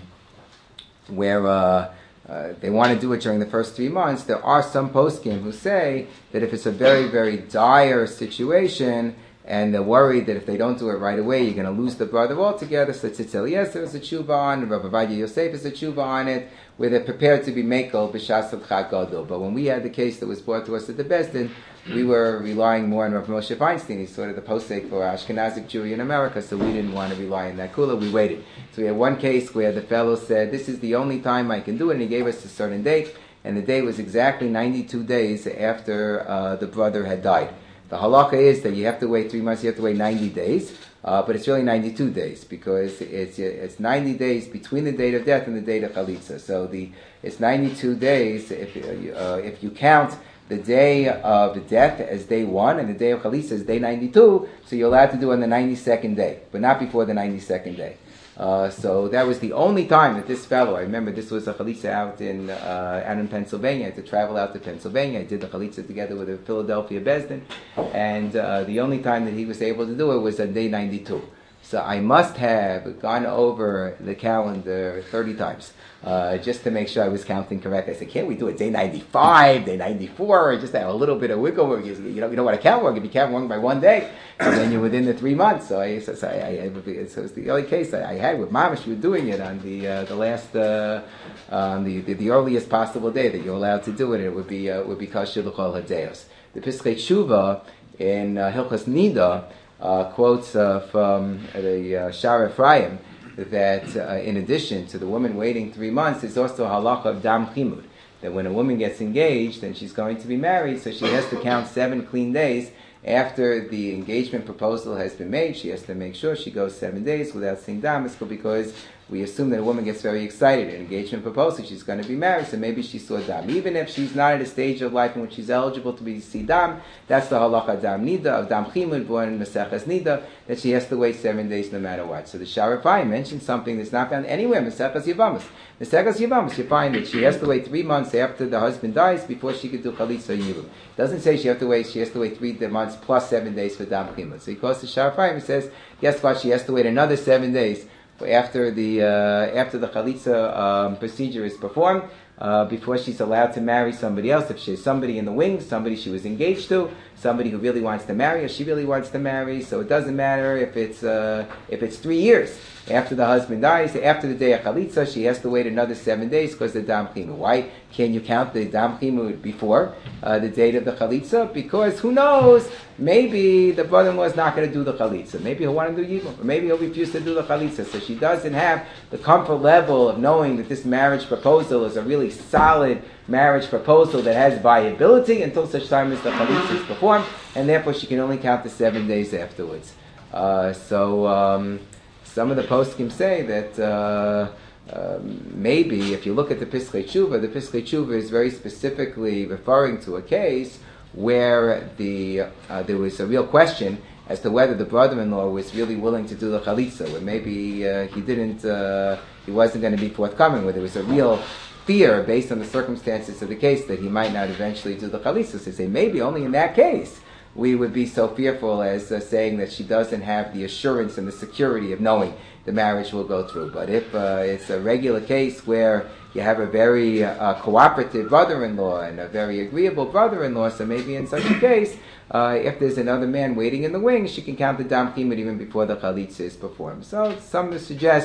where uh, Uh, they want to do it during the first three months, there are some poskim who say that if it's a very, very dire situation, and they're worried that if they don't do it right away, you're going to lose the brother altogether, so Tzitz Eliezer is a tshuva on, Rav Avadia Yosef is a tshuva on it, where they're prepared to be mekel b'shas of Chag Gadol. But when we had the case that was brought to us at the Bezdin, we were relying more on Rav Moshe Feinstein. He's sort of the posek for Ashkenazic Jewry in America, so we didn't want to rely on that kula. We waited. So we had one case where the fellow said, this is the only time I can do it, and he gave us a certain date, and the date was exactly ninety-two days after uh, the brother had died. The halakha is that you have to wait three months, you have to wait ninety days, uh, but it's really ninety-two days, because it's it's ninety days between the date of death and the date of chalitza. So the it's ninety-two days if uh, if you count the day of death as day one and the day of chalitza as day ninety-two, so you're allowed to do it on the ninety-second day, but not before the ninety-second day. Uh, so that was the only time that this fellow, I remember this was a chalitza out in uh, out in Pennsylvania. I had to travel out to Pennsylvania. I did the chalitza together with the Philadelphia Bezdin, and uh, the only time that he was able to do it was on day ninety-two. So I must have gone over the calendar thirty times uh, just to make sure I was counting correct. I said, can't we do it day ninety-five, day ninety-four, or just have a little bit of wiggle room? You know, you don't want to count wrong. If you count wrong by one day, and then you're within the three months. So I, so I, I so it's the only case I, I had with Mamish. We were doing it on the uh, the last uh, um, the, the the earliest possible day that you're allowed to do it. It would be uh, would be Kashir L'Chol Hadeos. The Piskei Tshuva in uh, Hilchos Nida Uh, quotes uh, from the uh, Shar Ephraim that uh, in addition to the woman waiting three months, there's also a halacha of dam chimud, that when a woman gets engaged and she's going to be married, so she has to count seven clean days after the engagement proposal has been made. She has to make sure she goes seven days without seeing dam, because we assume that a woman gets very excited. An engagement proposal, she's going to be married, so maybe she saw dam. Even if she's not at a stage of life in which she's eligible to be see dam, that's the halacha dam nida, of dam chimud, born in Maseches Nida, that she has to wait seven days no matter what. So the Shar Ephraim mentioned something that's not found anywhere, Maseches Yevamos. Maseches Yevamos, you find that she has to wait three months after the husband dies before she could do chalitza yibum. It doesn't say she has to wait, she has to wait three months plus seven days for dam chimud. So he calls the Shar Ephraim and says, guess what, she has to wait another seven days after the uh, after the chalitza um, procedure is performed, uh, before she's allowed to marry somebody else. If she's somebody in the wings, somebody she was engaged to, somebody who really wants to marry, or she really wants to marry, so it doesn't matter if it's uh, if it's three years after the husband dies, after the day of chalitza, she has to wait another seven days because the dam chimud. Why can you count the dam chimud before uh, the date of the chalitza? Because who knows, maybe the brother-in-law is not going to do the chalitza. Maybe he'll want to do yibum, or maybe he'll refuse to do the chalitza. So she doesn't have the comfort level of knowing that this marriage proposal is a really solid marriage proposal that has viability until such time as the chalitza is performed, and therefore she can only count the seven days afterwards. Uh, so um, some of the poskim say that uh, uh, maybe if you look at the Piskei Tshuva, the Piskei Tshuva is very specifically referring to a case where the uh, there was a real question as to whether the brother-in-law was really willing to do the chalitza, where maybe uh, he didn't, uh, he wasn't going to be forthcoming, where there was a real fear based on the circumstances of the case that he might not eventually do the chalitza. So they say maybe only in that case we would be so fearful as uh, saying that she doesn't have the assurance and the security of knowing the marriage will go through. But if uh, it's a regular case where you have a very uh, cooperative brother-in-law and a very agreeable brother-in-law, so maybe in such a case, uh, if there's another man waiting in the wings, she can count the dam chimud even before the chalitza is performed. So some suggest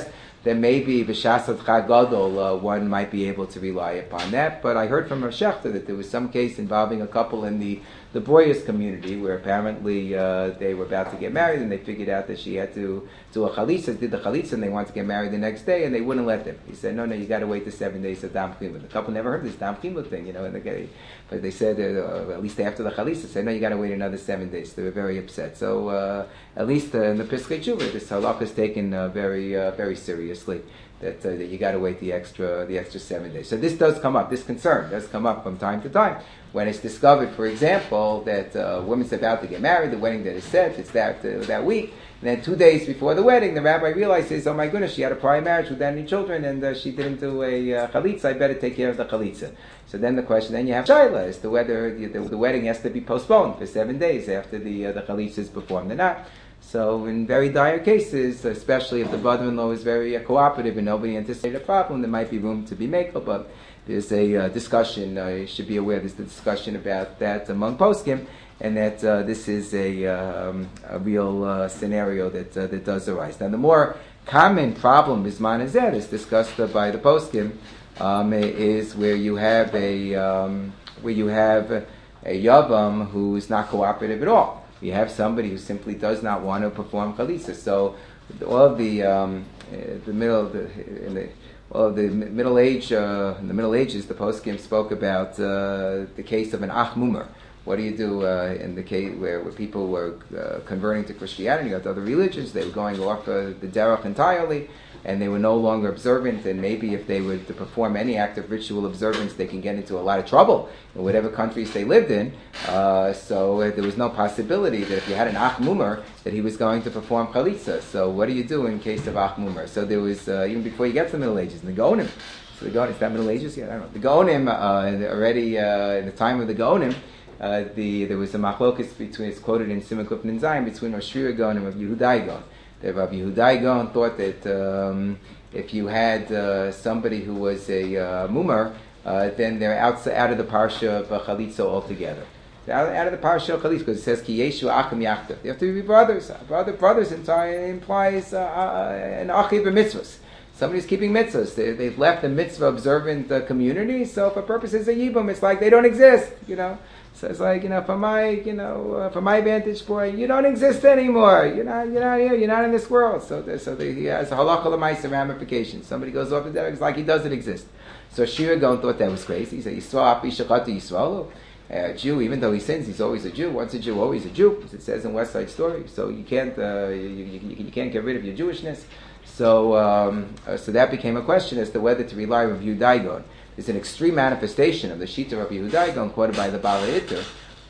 then maybe b'shasat chag gadol uh, one might be able to rely upon that. But I heard from Rav Shechter that there was some case involving a couple in the the Boyas community where apparently uh, they were about to get married and they figured out that she had to do a chalitza, did the chalitza, and they wanted to get married the next day and they wouldn't let them. He said, no, no, you got to wait the seven days of dam chimut. The couple never heard this dam chimut thing, you know, and they, but they said, uh, at least after the chalitza, said, no, you got to wait another seven days. They were very upset. So uh, at least uh, in the Piskei Tshuva, this halakha is taken uh, very, uh, very seriously. That, uh, that you got to wait the extra the extra seven days. So this does come up. This concern does come up from time to time when it's discovered, for example, that uh, a woman's about to get married. The wedding that is set, it's that uh, that week, and then two days before the wedding, the rabbi realizes, oh my goodness, she had a prior marriage without any children, and uh, she didn't do a uh, chalitza. I better take care of the chalitza. So then the question, then you have shaila as to whether the, the, the wedding has to be postponed for seven days after the uh, the chalitza is performed or not. So in very dire cases, especially if the brother-in-law is very uh, cooperative and nobody anticipated a problem, there might be room to be makel. But there's a uh, discussion, uh, you should be aware there's a discussion about that among poskim, and that uh, this is a, um, a real uh, scenario that uh, that does arise. Now the more common problem is manazet, is discussed uh, by the poskim, um, is where you have a um, where you have a yavam who is not cooperative at all. You have somebody who simply does not want to perform chalitza. So all of the um, uh, the middle the, in the all of the middle age uh, in the Middle Ages, the poskim spoke about uh, the case of an ach mumer. What do you do uh, in the case where, where people were uh, converting to Christianity or to other religions? They were going off uh, the derech entirely, and they were no longer observant. And maybe if they were to perform any act of ritual observance, they can get into a lot of trouble in whatever countries they lived in. Uh, so uh, there was no possibility that if you had an ach mumer, that he was going to perform chalitza. So what do you do in case of ach mumer? So there was, uh, even before you get to the Middle Ages, the Gaonim. So the Gaonim, is that Middle Ages? Yeah, I don't know. The Gaonim, uh, already uh, in the time of the Gaonim, Uh, the, there was a machlokas between, it's quoted in Simon Kuf Nin Zayin, between Rosh Shira Gaon and Rav Yehudai Gaon. The Rav Yehudai Gaon thought that um, if you had uh, somebody who was a uh, mumer, uh, then they're out, out of the parsha of uh, chalitza altogether. They're out, out of the parsha of chalitza because it says ki yeshu achim yachtav. They have to be brothers. Brother, brothers implies uh, uh, an achiv b'mitzvahs. Somebody's keeping mitzvahs. They, they've left the mitzvah observant uh, community, so for purposes of yibum, it's like they don't exist, you know. So it's like, you know, from my, you know, uh, from my vantage point, you don't exist anymore. You're not, you're not here. You're not in this world. So, the, so the, he has a halakha l'maisa ramifications. Somebody goes off the derech, it's like he doesn't exist. So Shira Gaon thought that was crazy. He said, Yisrael api shachatu Yisraelu. A Jew, even though he sins, he's always a Jew. Once a Jew, always a Jew, as it says in West Side Story. So you can't, uh, you, you, you can't get rid of your Jewishness. So, um, uh, so that became a question as to whether to rely on Yehudai Gaon. There's an extreme manifestation of the Shita of Yehudai Gaon quoted by the Bala Itter,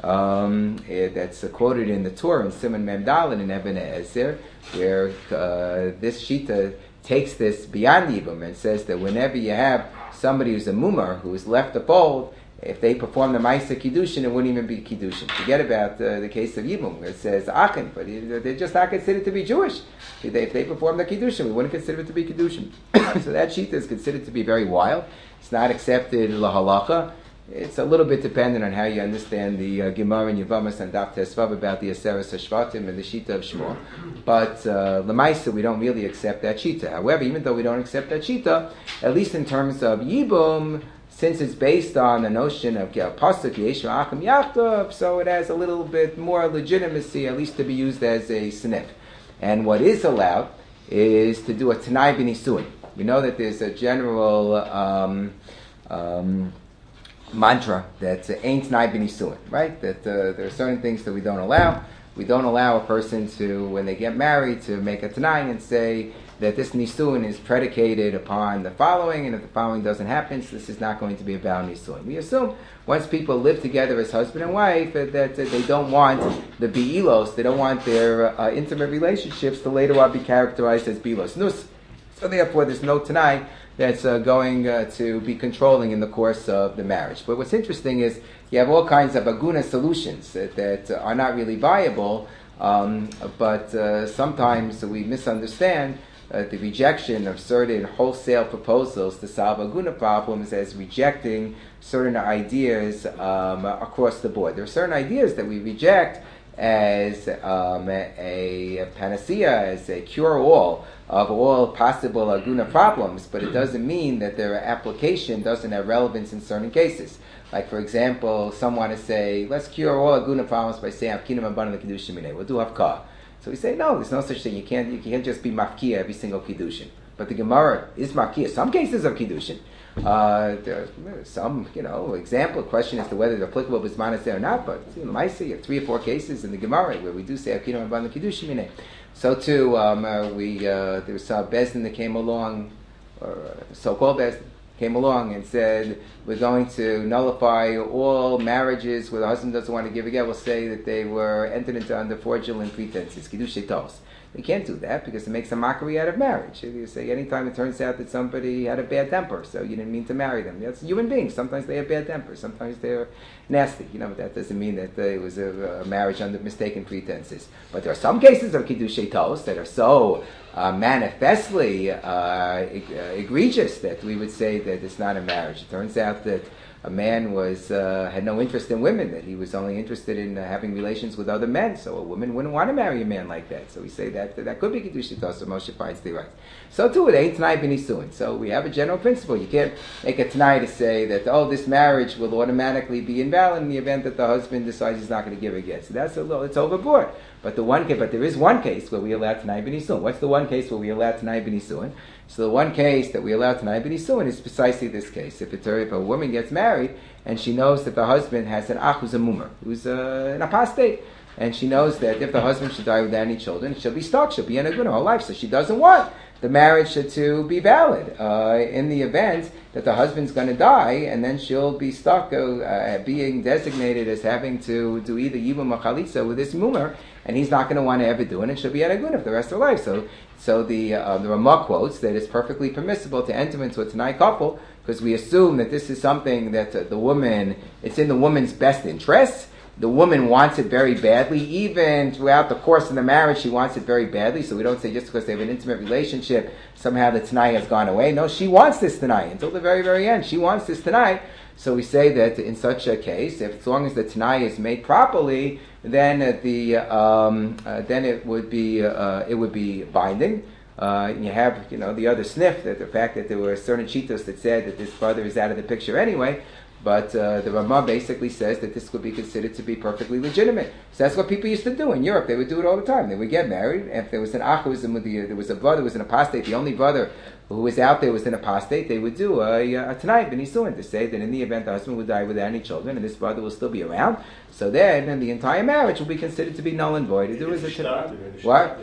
um, eh, that's uh, quoted in the Torah in Simon Mem Daled in Eben Ezer, where uh, this Shita takes this beyond Yibum and says that whenever you have somebody who's a mumar, who's left the fold, if they perform the Maisa Kiddushin, it wouldn't even be Kiddushin. Forget about uh, the case of Yibum, where it says Achen, but they're just not considered to be Jewish. If they, if they perform the Kiddushin, we wouldn't consider it to be Kiddushin. So that Shita is considered to be very wild. It's not accepted lahalacha. It's a little bit dependent on how you understand the uh, Gemara and Yevamos and Daf Tesvav about the Aseres HaShvatim and the Shita of Shmuel. But uh, Lemaisa, we don't really accept that Shita. However, even though we don't accept that Shita, at least in terms of Yibum, since it's based on the notion of Pasuk Yeshu Achim Yachtav, so it has a little bit more legitimacy, at least to be used as a snif. And what is allowed is to do a Tanai B'Nisuin. We know that there's a general um, um, mantra that uh, ain't Tanai B'Nisuin, right? That uh, there are certain things that we don't allow. We don't allow a person to, when they get married, to make a Tanai and say that this Nisuin is predicated upon the following, and if the following doesn't happen, so this is not going to be a valid Nisuin. We assume once people live together as husband and wife, uh, that uh, they don't want the Be'ilos, they don't want their uh, intimate relationships to later on be characterized as Be'ilos Nus. So therefore, there's no Tanai that's uh, going uh, to be controlling in the course of the marriage. But what's interesting is you have all kinds of aguna solutions that, that are not really viable, um, but uh, sometimes we misunderstand Uh, the rejection of certain wholesale proposals to solve aguna problems as rejecting certain ideas um, across the board. There are certain ideas that we reject as um, a, a panacea, as a cure-all of all possible aguna problems, but it doesn't mean that their application doesn't have relevance in certain cases. Like, for example, some want to say, let's cure all aguna problems by saying, Avkinam Abanam Kiddushin Minei. We'll do Havkah. So we say, no, there's no such thing. You can't, you can't just be mafkia every single Kiddushin. But the Gemara is mafkia. Some cases of Kiddushin. Uh, there are some, you know, example, question as to whether they're applicable bismanas or not, but you know, you have three or four cases in the Gemara where we do say Avkinam Abanam Kiddushin Minei. So too, um, uh, we uh, there was a Bezdin that came along, or uh, so-called Bezdin, came along and said, we're going to nullify all marriages where the husband doesn't want to give a get. We'll say that they were entered into under fraudulent pretenses, Kiddushei Tos. You can't do that because it makes a mockery out of marriage. If you say anytime it turns out that somebody had a bad temper, so you didn't mean to marry them. That's human beings. Sometimes they have bad tempers. Sometimes they're nasty. You know, that doesn't mean that it was a, a marriage under mistaken pretenses. But there are some cases of Kiddushei Tos that are so uh, manifestly uh, egregious that we would say that it's not a marriage. It turns out that a man was uh, had no interest in women, that he was only interested in uh, having relations with other men, so a woman wouldn't want to marry a man like that. So we say that that, that could be Kiddushei Tos, so Moshe finds the right. So too, it ain't Tanai B'Nisuin. So we have a general principle. You can't make a Tanai to say that, oh, this marriage will automatically be invalid in the event that the husband decides he's not going to give a get. So that's a little, it's overboard. But the one case, but there is one case where we allow Tanai B'Nisuin. What's the one case where we allow Tanai B'Nisuin? So the one case that we allow Tanai B'Nisuin is precisely this case. If, it's, if a woman gets married and she knows that the husband has an ach who's a mumar, who's uh, an apostate, and she knows that if the husband should die without any children, she'll be stuck, she'll be in a good whole life, so she doesn't want the marriage to be valid uh, in the event that the husband's going to die, and then she'll be stuck uh, being designated as having to do either yibum or chalitza with this mumar, and he's not going to want to ever do it, and she'll be at a gunah for the rest of her life. So, so the uh, the Ramah quotes that it's perfectly permissible to enter into a Tanai couple because we assume that this is something that uh, the woman, it's in the woman's best interest. The woman wants it very badly. Even throughout the course of the marriage, she wants it very badly. So we don't say just because they have an intimate relationship, somehow the Tanai has gone away. No, she wants this Tanai until the very, very end. She wants this Tanai. So we say that in such a case, if as long as the Tanai is made properly, then uh, the um, uh, then it would be uh, it would be binding. Uh, and you have, you know, the other sniff, that the fact that there were certain cheetos that said that this brother is out of the picture anyway. But uh, the Ramah basically says that this could be considered to be perfectly legitimate. So that's what people used to do in Europe. They would do it all the time. They would get married. If there was an ach, there was a brother, was an apostate, the only brother who was out there was an apostate, they would do a, a Tanai B'Nisuin to say that in the event the husband would die without any children and this brother will still be around, so then, then the entire marriage will be considered to be null and void. There was a Tanai. What?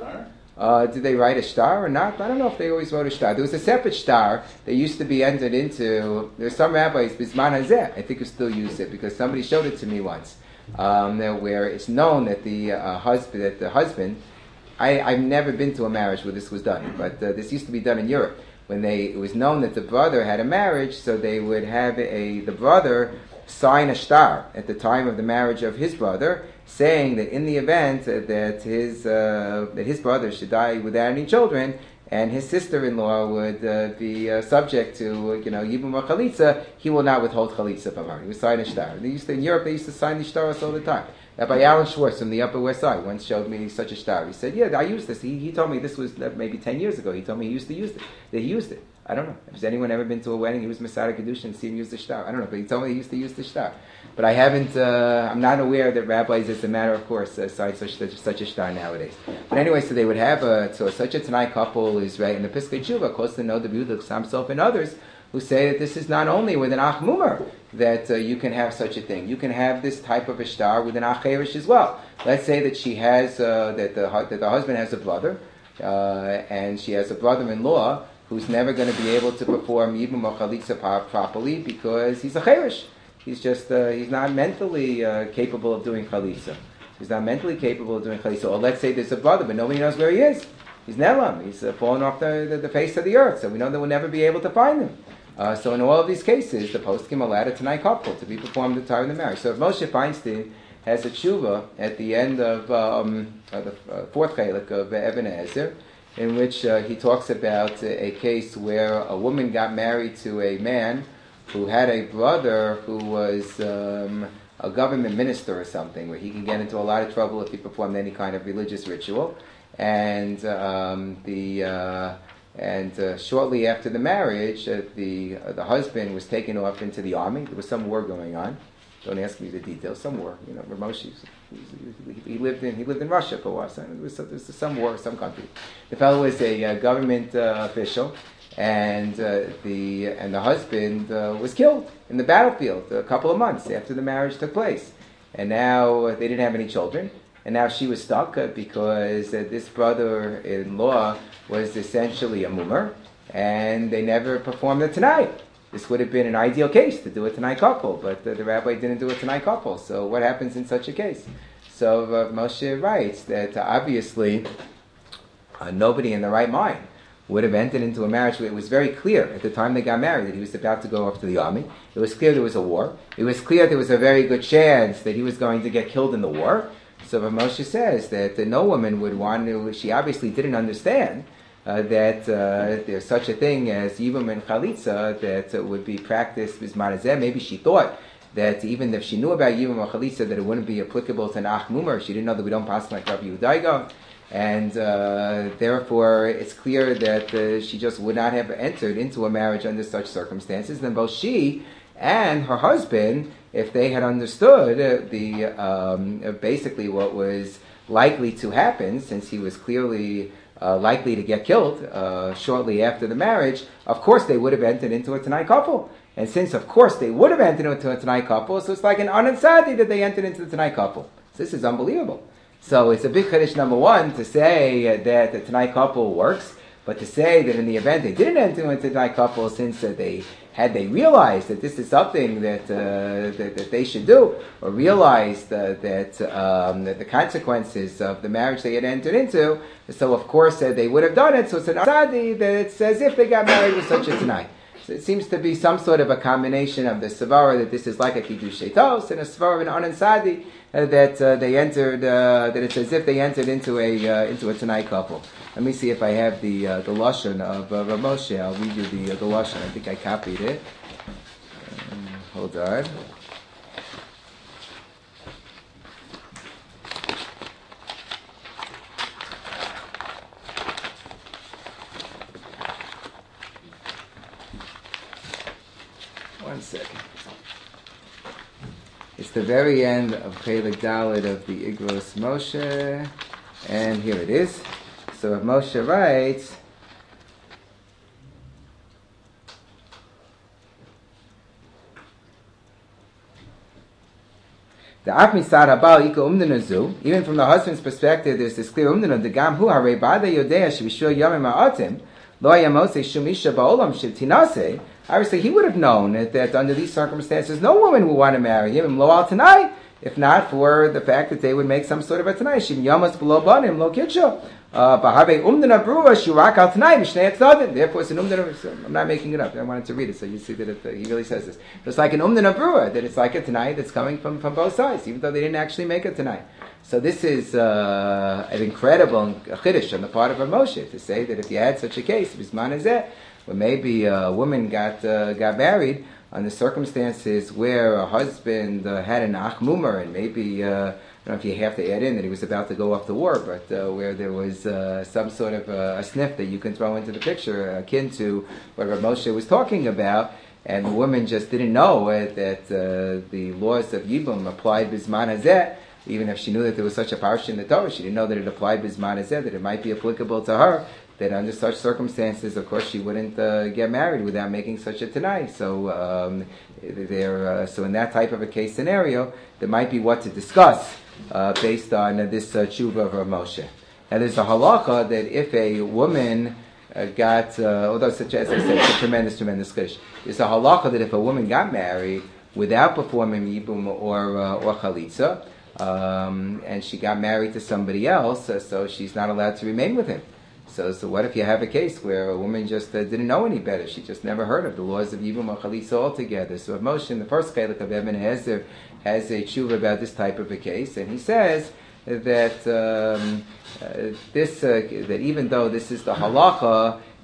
Uh, did they write a star or not? I don't know if they always wrote a star. There was a separate star that used to be entered into. There's some rabbis, Bisman Hazeh, I think who still use it because somebody showed it to me once, um, where it's known that the uh, husband, that the husband, I, I've never been to a marriage where this was done, but uh, this used to be done in Europe. When they, it was known that the brother had a marriage, so they would have a the brother sign a star at the time of the marriage of his brother, saying that in the event that his uh, that his brother should die without any children, and his sister-in-law would uh, be uh, subject to, you know, yibum or chalitza, he will not withhold chalitza from her. He would sign a star. They used to, in Europe, they used to sign these stars all the time. Rabbi Alan Schwartz from the Upper West Side once showed me such a star. He said, yeah, I used this. He, he told me this was maybe ten years ago. He told me he used to use it. That he used it. I don't know. Has anyone ever been to a wedding? He was Masada Kedusha and seen him use the star. I don't know, but he told me he used to use the star. But I haven't, uh, I'm not aware that rabbis, as a matter of course, uh, cite such, such, such a star nowadays. But anyway, so they would have a, so such a Tanai couple is right in the Piskei Tshuva, close to know the view of Samsov and others, who say that this is not only with an Ach Mumar that uh, you can have such a thing. You can have this type of a star with an Ach Cherish as well. Let's say that she has, uh, that, the, that the husband has a brother, uh, and she has a brother-in-law who's never going to be able to perform Yibum or Chalitza properly because he's a Cherish. He's just, uh, he's not mentally uh, capable of doing Chalitza. He's not mentally capable of doing Chalitza. Or let's say there's a brother, but nobody knows where he is. He's Nelam. He's uh, fallen off the, the, the face of the earth, so we know that we'll never be able to find him. Uh, so in all of these cases, the poskim allowed a Tanai couple to be performed the time of the marriage. So if Moshe Feinstein has a tshuva at the end of um, uh, the uh, fourth chelik of uh, Eben Ezer, in which uh, he talks about uh, a case where a woman got married to a man who had a brother who was um, a government minister or something, where he can get into a lot of trouble if he performed any kind of religious ritual. And um, the uh, and uh, shortly after the marriage, uh, the uh, the husband was taken off into the army. There was some war going on. Don't ask me the details. Some war, you know. Ramoshi, he, he lived in he lived in Russia for a while. So there was, there was some war, some country. The fellow was a uh, government uh, official, and uh, the and the husband uh, was killed in the battlefield a couple of months after the marriage took place. And now uh, they didn't have any children. And now she was stuck uh, because uh, this brother-in-law was essentially a mummer, and they never performed the Tanai. This would have been an ideal case to do a Tanai couple, but uh, the rabbi didn't do a Tanai couple. So what happens in such a case? So uh, Moshe writes that uh, obviously uh, nobody in the right mind would have entered into a marriage where it was very clear at the time they got married that he was about to go off to the army. It was clear there was a war. It was clear there was a very good chance that he was going to get killed in the war. So Moshe says that uh, no woman would want to, she obviously didn't understand uh, that uh, there's such a thing as Yibum and Chalitza that uh, would be practiced bisman hazeh. Maybe she thought that even if she knew about Yibum or Chalitza, that it wouldn't be applicable to Nach Mumar. She didn't know that we don't pass like Rabbi Yudaiga. And uh, therefore, it's clear that uh, she just would not have entered into a marriage under such circumstances. Then both she and her husband, if they had understood uh, the um, uh, basically what was likely to happen, since he was clearly uh, likely to get killed uh, shortly after the marriage, of course they would have entered into a Tanai couple. And since, of course, they would have entered into a Tanai couple, so it's like an anansadi that they entered into the Tanai couple. So this is unbelievable. So it's a big chiddush, number one, to say uh, that the Tanai couple works, but to say that in the event they didn't enter into the Tanai couple, since uh, they had they realized that this is something that uh, that, that they should do, or realized uh, that, um, that the consequences of the marriage they had entered into, so of course uh, they would have done it. So it's an asadi that it's as if they got married with such a Tanai. So it seems to be some sort of a combination of the Savara that this is like a Kiddush Sheitos, and a Savara of an Anansadi uh, that uh, they entered, uh, that it's as if they entered into a uh, into a Tanai couple. Let me see if I have the uh, the Lashon of uh, Rav Moshe. I'll read you the uh, the Lashon. I think I copied it. Um, hold on. One second. It's the very end of Chelik Dalet of the Igros Moshe, and here it is. So if Moshe writes, the Af Misad Habal Ika Umdana Zu, even from the husband's perspective, there's this clear Umdana, the Gam Hu Hare Bada Yodea Shivishur Yamim Ha'atim, Lo Yamose Shumisha Ba'olam Shivtinase. Obviously, he would have known that, that under these circumstances, no woman would want to marry him, Lo Al Tanai, if not for the fact that they would make some sort of a Tanai. Shim Yamas Below Banim, Lo Kitcha. Bahabe Umdana Brua, Shurak Al Tanai, Mishnei Tzadin. Therefore, it's an Umdana. I'm not making it up. I wanted to read it so you see that it, uh, he really says this. It's like an Umdana Brua, that it's like a Tanai that's coming from, from both sides, even though they didn't actually make a Tanai. So this is uh, an incredible chiddush on the part of Rav Moshe to say that if you had such a case, bisman hazeh, where maybe a woman got uh, got married under circumstances where a husband uh, had an ach mumar, and maybe uh, I don't know if you have to add in that he was about to go off to war, but uh, where there was uh, some sort of uh, a sniff that you can throw into the picture akin to what Rav Moshe was talking about, and the woman just didn't know uh, that uh, the laws of Yibum applied bisman hazeh. Even if she knew that there was such a parsha in the Torah, she didn't know that it applied bisman hazeh, that it might be applicable to her, that under such circumstances, of course, she wouldn't uh, get married without making such a Tanai. So, um, there, uh, so in that type of a case scenario, there might be what to discuss uh, based on uh, this uh, tshuva of Rav Moshe. Now, there's a halacha that if a woman uh, got, uh, although such as I said, it's a tremendous, tremendous chiddush. There's a halacha that if a woman got married without performing yibum or uh, or chalitza, um, and she got married to somebody else, uh, so she's not allowed to remain with him. So, so what if you have a case where a woman just uh, didn't know any better? She just never heard of the laws of Yibum or Chalitza altogether. So, Moshe, in the first Chelik of Eben Ezer, has a tshuva about this type of a case, and he says that um, uh, this uh, that even though this is the halacha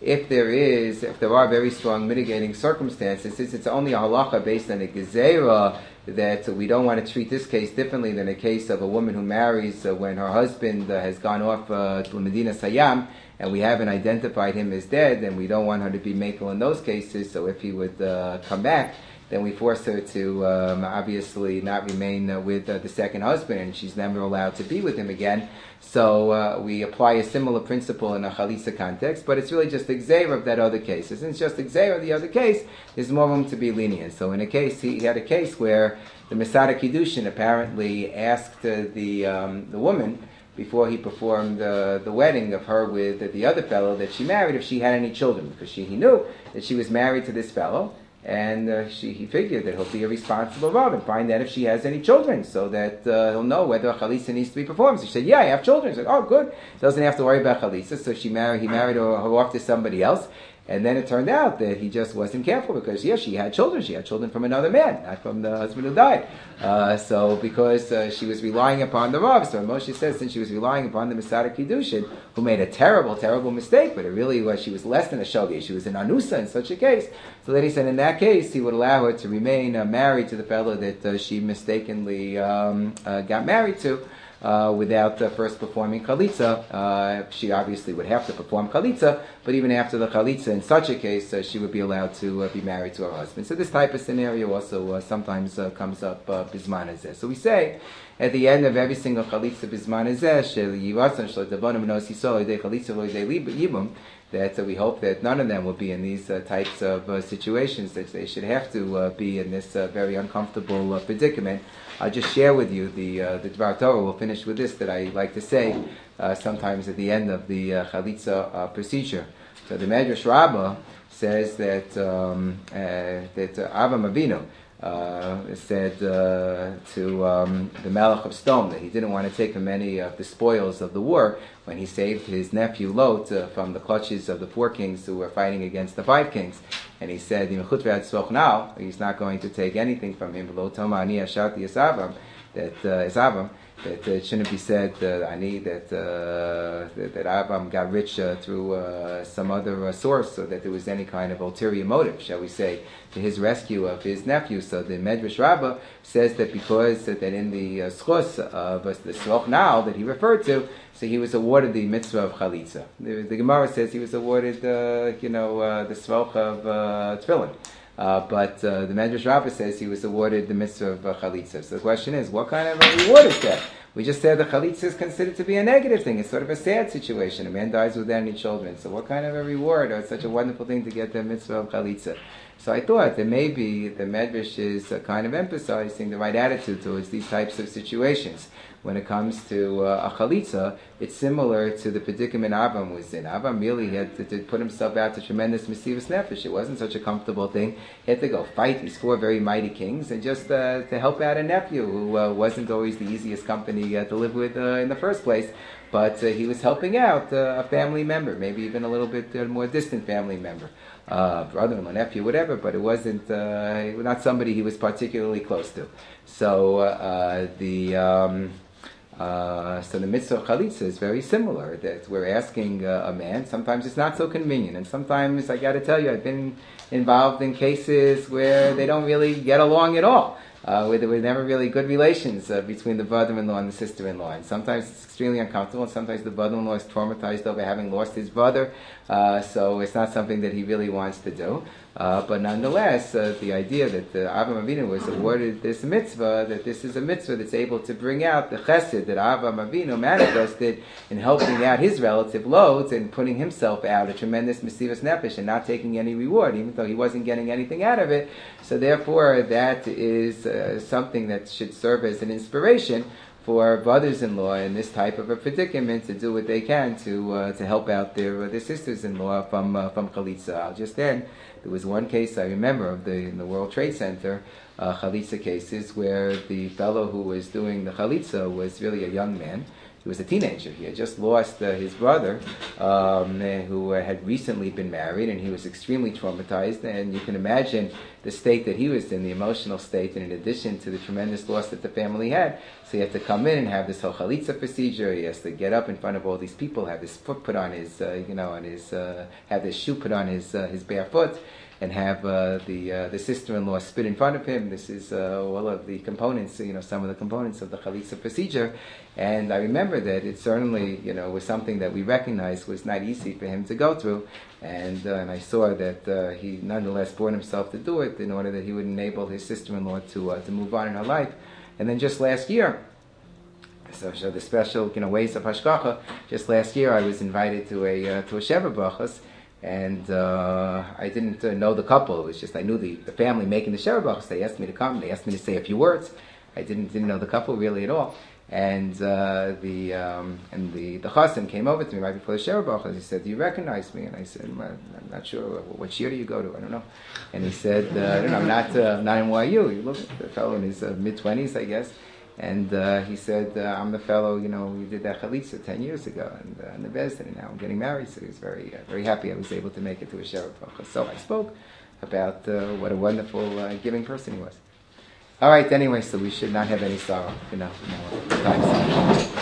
if there is, if there are very strong mitigating circumstances, since it's only a halacha based on a gezerah, that we don't want to treat this case differently than a case of a woman who marries uh, when her husband uh, has gone off uh, to Medina Sayyam, and we haven't identified him as dead, and we don't want her to be makel in those cases. So if he would uh, come back, then we force her to um, obviously not remain uh, with uh, the second husband, and she's never allowed to be with him again. So uh, we apply a similar principle in a chalitza context, but it's really just the gzeira of that other case. Since it's just the gzeira of the other case, there's more room to be lenient. So in a case, he, he had a case where the Masada Kiddushin apparently asked uh, the um, the woman, before he performed uh, the wedding of her with uh, the other fellow that she married, if she had any children, because she, he knew that she was married to this fellow, and uh, she, he figured that he'll be a responsible Rav and find out if she has any children, so that uh, he'll know whether a chalitza needs to be performed. So she said, yeah, I have children. He said, oh, good. Doesn't have to worry about chalitza. So she married, he married her, her off to somebody else. And then it turned out that he just wasn't careful because, yeah, she had children. She had children from another man, not from the husband who died. Uh, so because uh, she was relying upon the Rav, so Moshe says since she was relying upon the Masada Kiddushin, who made a terrible, terrible mistake, but it really was, she was less than a shogi. She was an anusa in such a case. So then he said in that case, he would allow her to remain uh, married to the fellow that uh, she mistakenly um, uh, got married to. Uh, without uh, first performing chalitza. Uh, she obviously would have to perform chalitza, but even after the chalitza, in such a case, uh, she would be allowed to uh, be married to her husband. So this type of scenario also uh, sometimes uh, comes up uh, bisman hazeh. So we say, at the end of every single chalitza bisman hazeh, that uh, we hope that none of them will be in these uh, types of uh, situations, that they should have to uh, be in this uh, very uncomfortable uh, predicament. I'll just share with you the uh, the Dvar Torah. We'll finish with this that I like to say uh, sometimes at the end of the uh, chalitza uh, procedure. So the Medrash Rabbah says that um, uh, that uh, Avraham Avinu uh, said uh, to um, the Melech of Stone that he didn't want to take him any of the spoils of the war when he saved his nephew Lot uh, from the clutches of the four kings who were fighting against the five kings. And he said, now, he's not going to take anything from him. That uh, Esavam, that uh, it shouldn't be said uh, ani that uh, that, that Avram got rich uh, through uh, some other uh, source, or that there was any kind of ulterior motive, shall we say, to his rescue of his nephew. So the Medrash Rabbah says that because uh, that in the uh, schus of uh, the Sroch now that he referred to, so he was awarded the mitzvah of chalitza. The, the Gemara says he was awarded, uh, you know, uh, the Sroch of uh, tefillin. Uh, but uh, the Medrash Rabbah says he was awarded the mitzvah of uh, chalitza. So the question is, what kind of a reward is that? We just said the chalitza is considered to be a negative thing. It's sort of a sad situation. A man dies without any children. So what kind of a reward, or it's such a wonderful thing to get the mitzvah of chalitza? So I thought that maybe the Medrash is uh, kind of emphasizing the right attitude towards these types of situations. When it comes to uh, a chalitza, it's similar to the predicament Avram was in. Avram really had to, to put himself out to tremendous mesivus nefesh. It wasn't such a comfortable thing. He had to go fight these four very mighty kings and just uh, to help out a nephew who uh, wasn't always the easiest company uh, to live with uh, in the first place. But uh, he was helping out uh, a family member, maybe even a little bit uh, more distant family member. Uh, brother-in-law, nephew, whatever, but it wasn't uh, not somebody he was particularly close to. So uh, the um, uh, so the mitzvah of chalitza is very similar. That we're asking uh, a man. Sometimes it's not so convenient, and sometimes I got to tell you, I've been involved in cases where they don't really get along at all. Uh, where there were never really good relations uh, between the brother-in-law and the sister-in-law. And sometimes it's extremely uncomfortable, and sometimes the brother-in-law is traumatized over having lost his brother, uh, so it's not something that he really wants to do. Uh, but nonetheless, uh, the idea that uh, Avraham Avinu was awarded this mitzvah, that this is a mitzvah that's able to bring out the chesed that Avraham Avinu manifested in helping out his relative loads and putting himself out a tremendous mesivus nefesh and not taking any reward, even though he wasn't getting anything out of it. So therefore, that is uh, something that should serve as an inspiration for brothers-in-law in this type of a predicament to do what they can to uh, to help out their uh, their sisters-in-law from uh, from chalitza. I'll just end. There was one case I remember of the in the World Trade Center uh, chalitza cases where the fellow who was doing the chalitza was really a young man. he was a teenager. He had just lost uh, his brother, um, who uh, had recently been married, and he was extremely traumatized. And you can imagine the state that he was in, the emotional state, and in addition to the tremendous loss that the family had. So he had to come in and have this whole chalitza procedure. He has to get up in front of all these people, have his foot put on his, uh, you know, on his, uh, have his shoe put on his uh, his bare foot, and have uh, the uh, the sister-in-law spit in front of him. This is uh, all of the components, you know, some of the components of the chalitza procedure. And I remember that it certainly, you know, was something that we recognized was not easy for him to go through. And, uh, and I saw that uh, he nonetheless brought himself to do it in order that he would enable his sister-in-law to uh, to move on in her life. And then just last year, so, so the special, you know, ways of hashgacha. Just last year, I was invited to a uh, to a sheva brachas. And uh, I didn't uh, know the couple. It was just I knew the, the family making the sheva brachas. They asked me to come. They asked me to say a few words. I didn't didn't know the couple really at all. And uh, the um, and the the chassan came over to me right before the sheva brachas. He said, "Do you recognize me?" And I said, "I'm not sure. What year do you go to? I don't know." And he said, uh, "I don't know. I'm not uh, not in Y U." He looked at the fellow in his uh, mid twenties, I guess. And uh, he said, uh, "I'm the fellow, you know, we did that chalitza ten years ago, and uh, in the Bezdin, and now I'm getting married." So he was very, uh, very happy I was able to make it to a sheva bracha. So I spoke about uh, what a wonderful, uh, giving person he was. All right, anyway, so we should not have any sorrow, you know, in our times.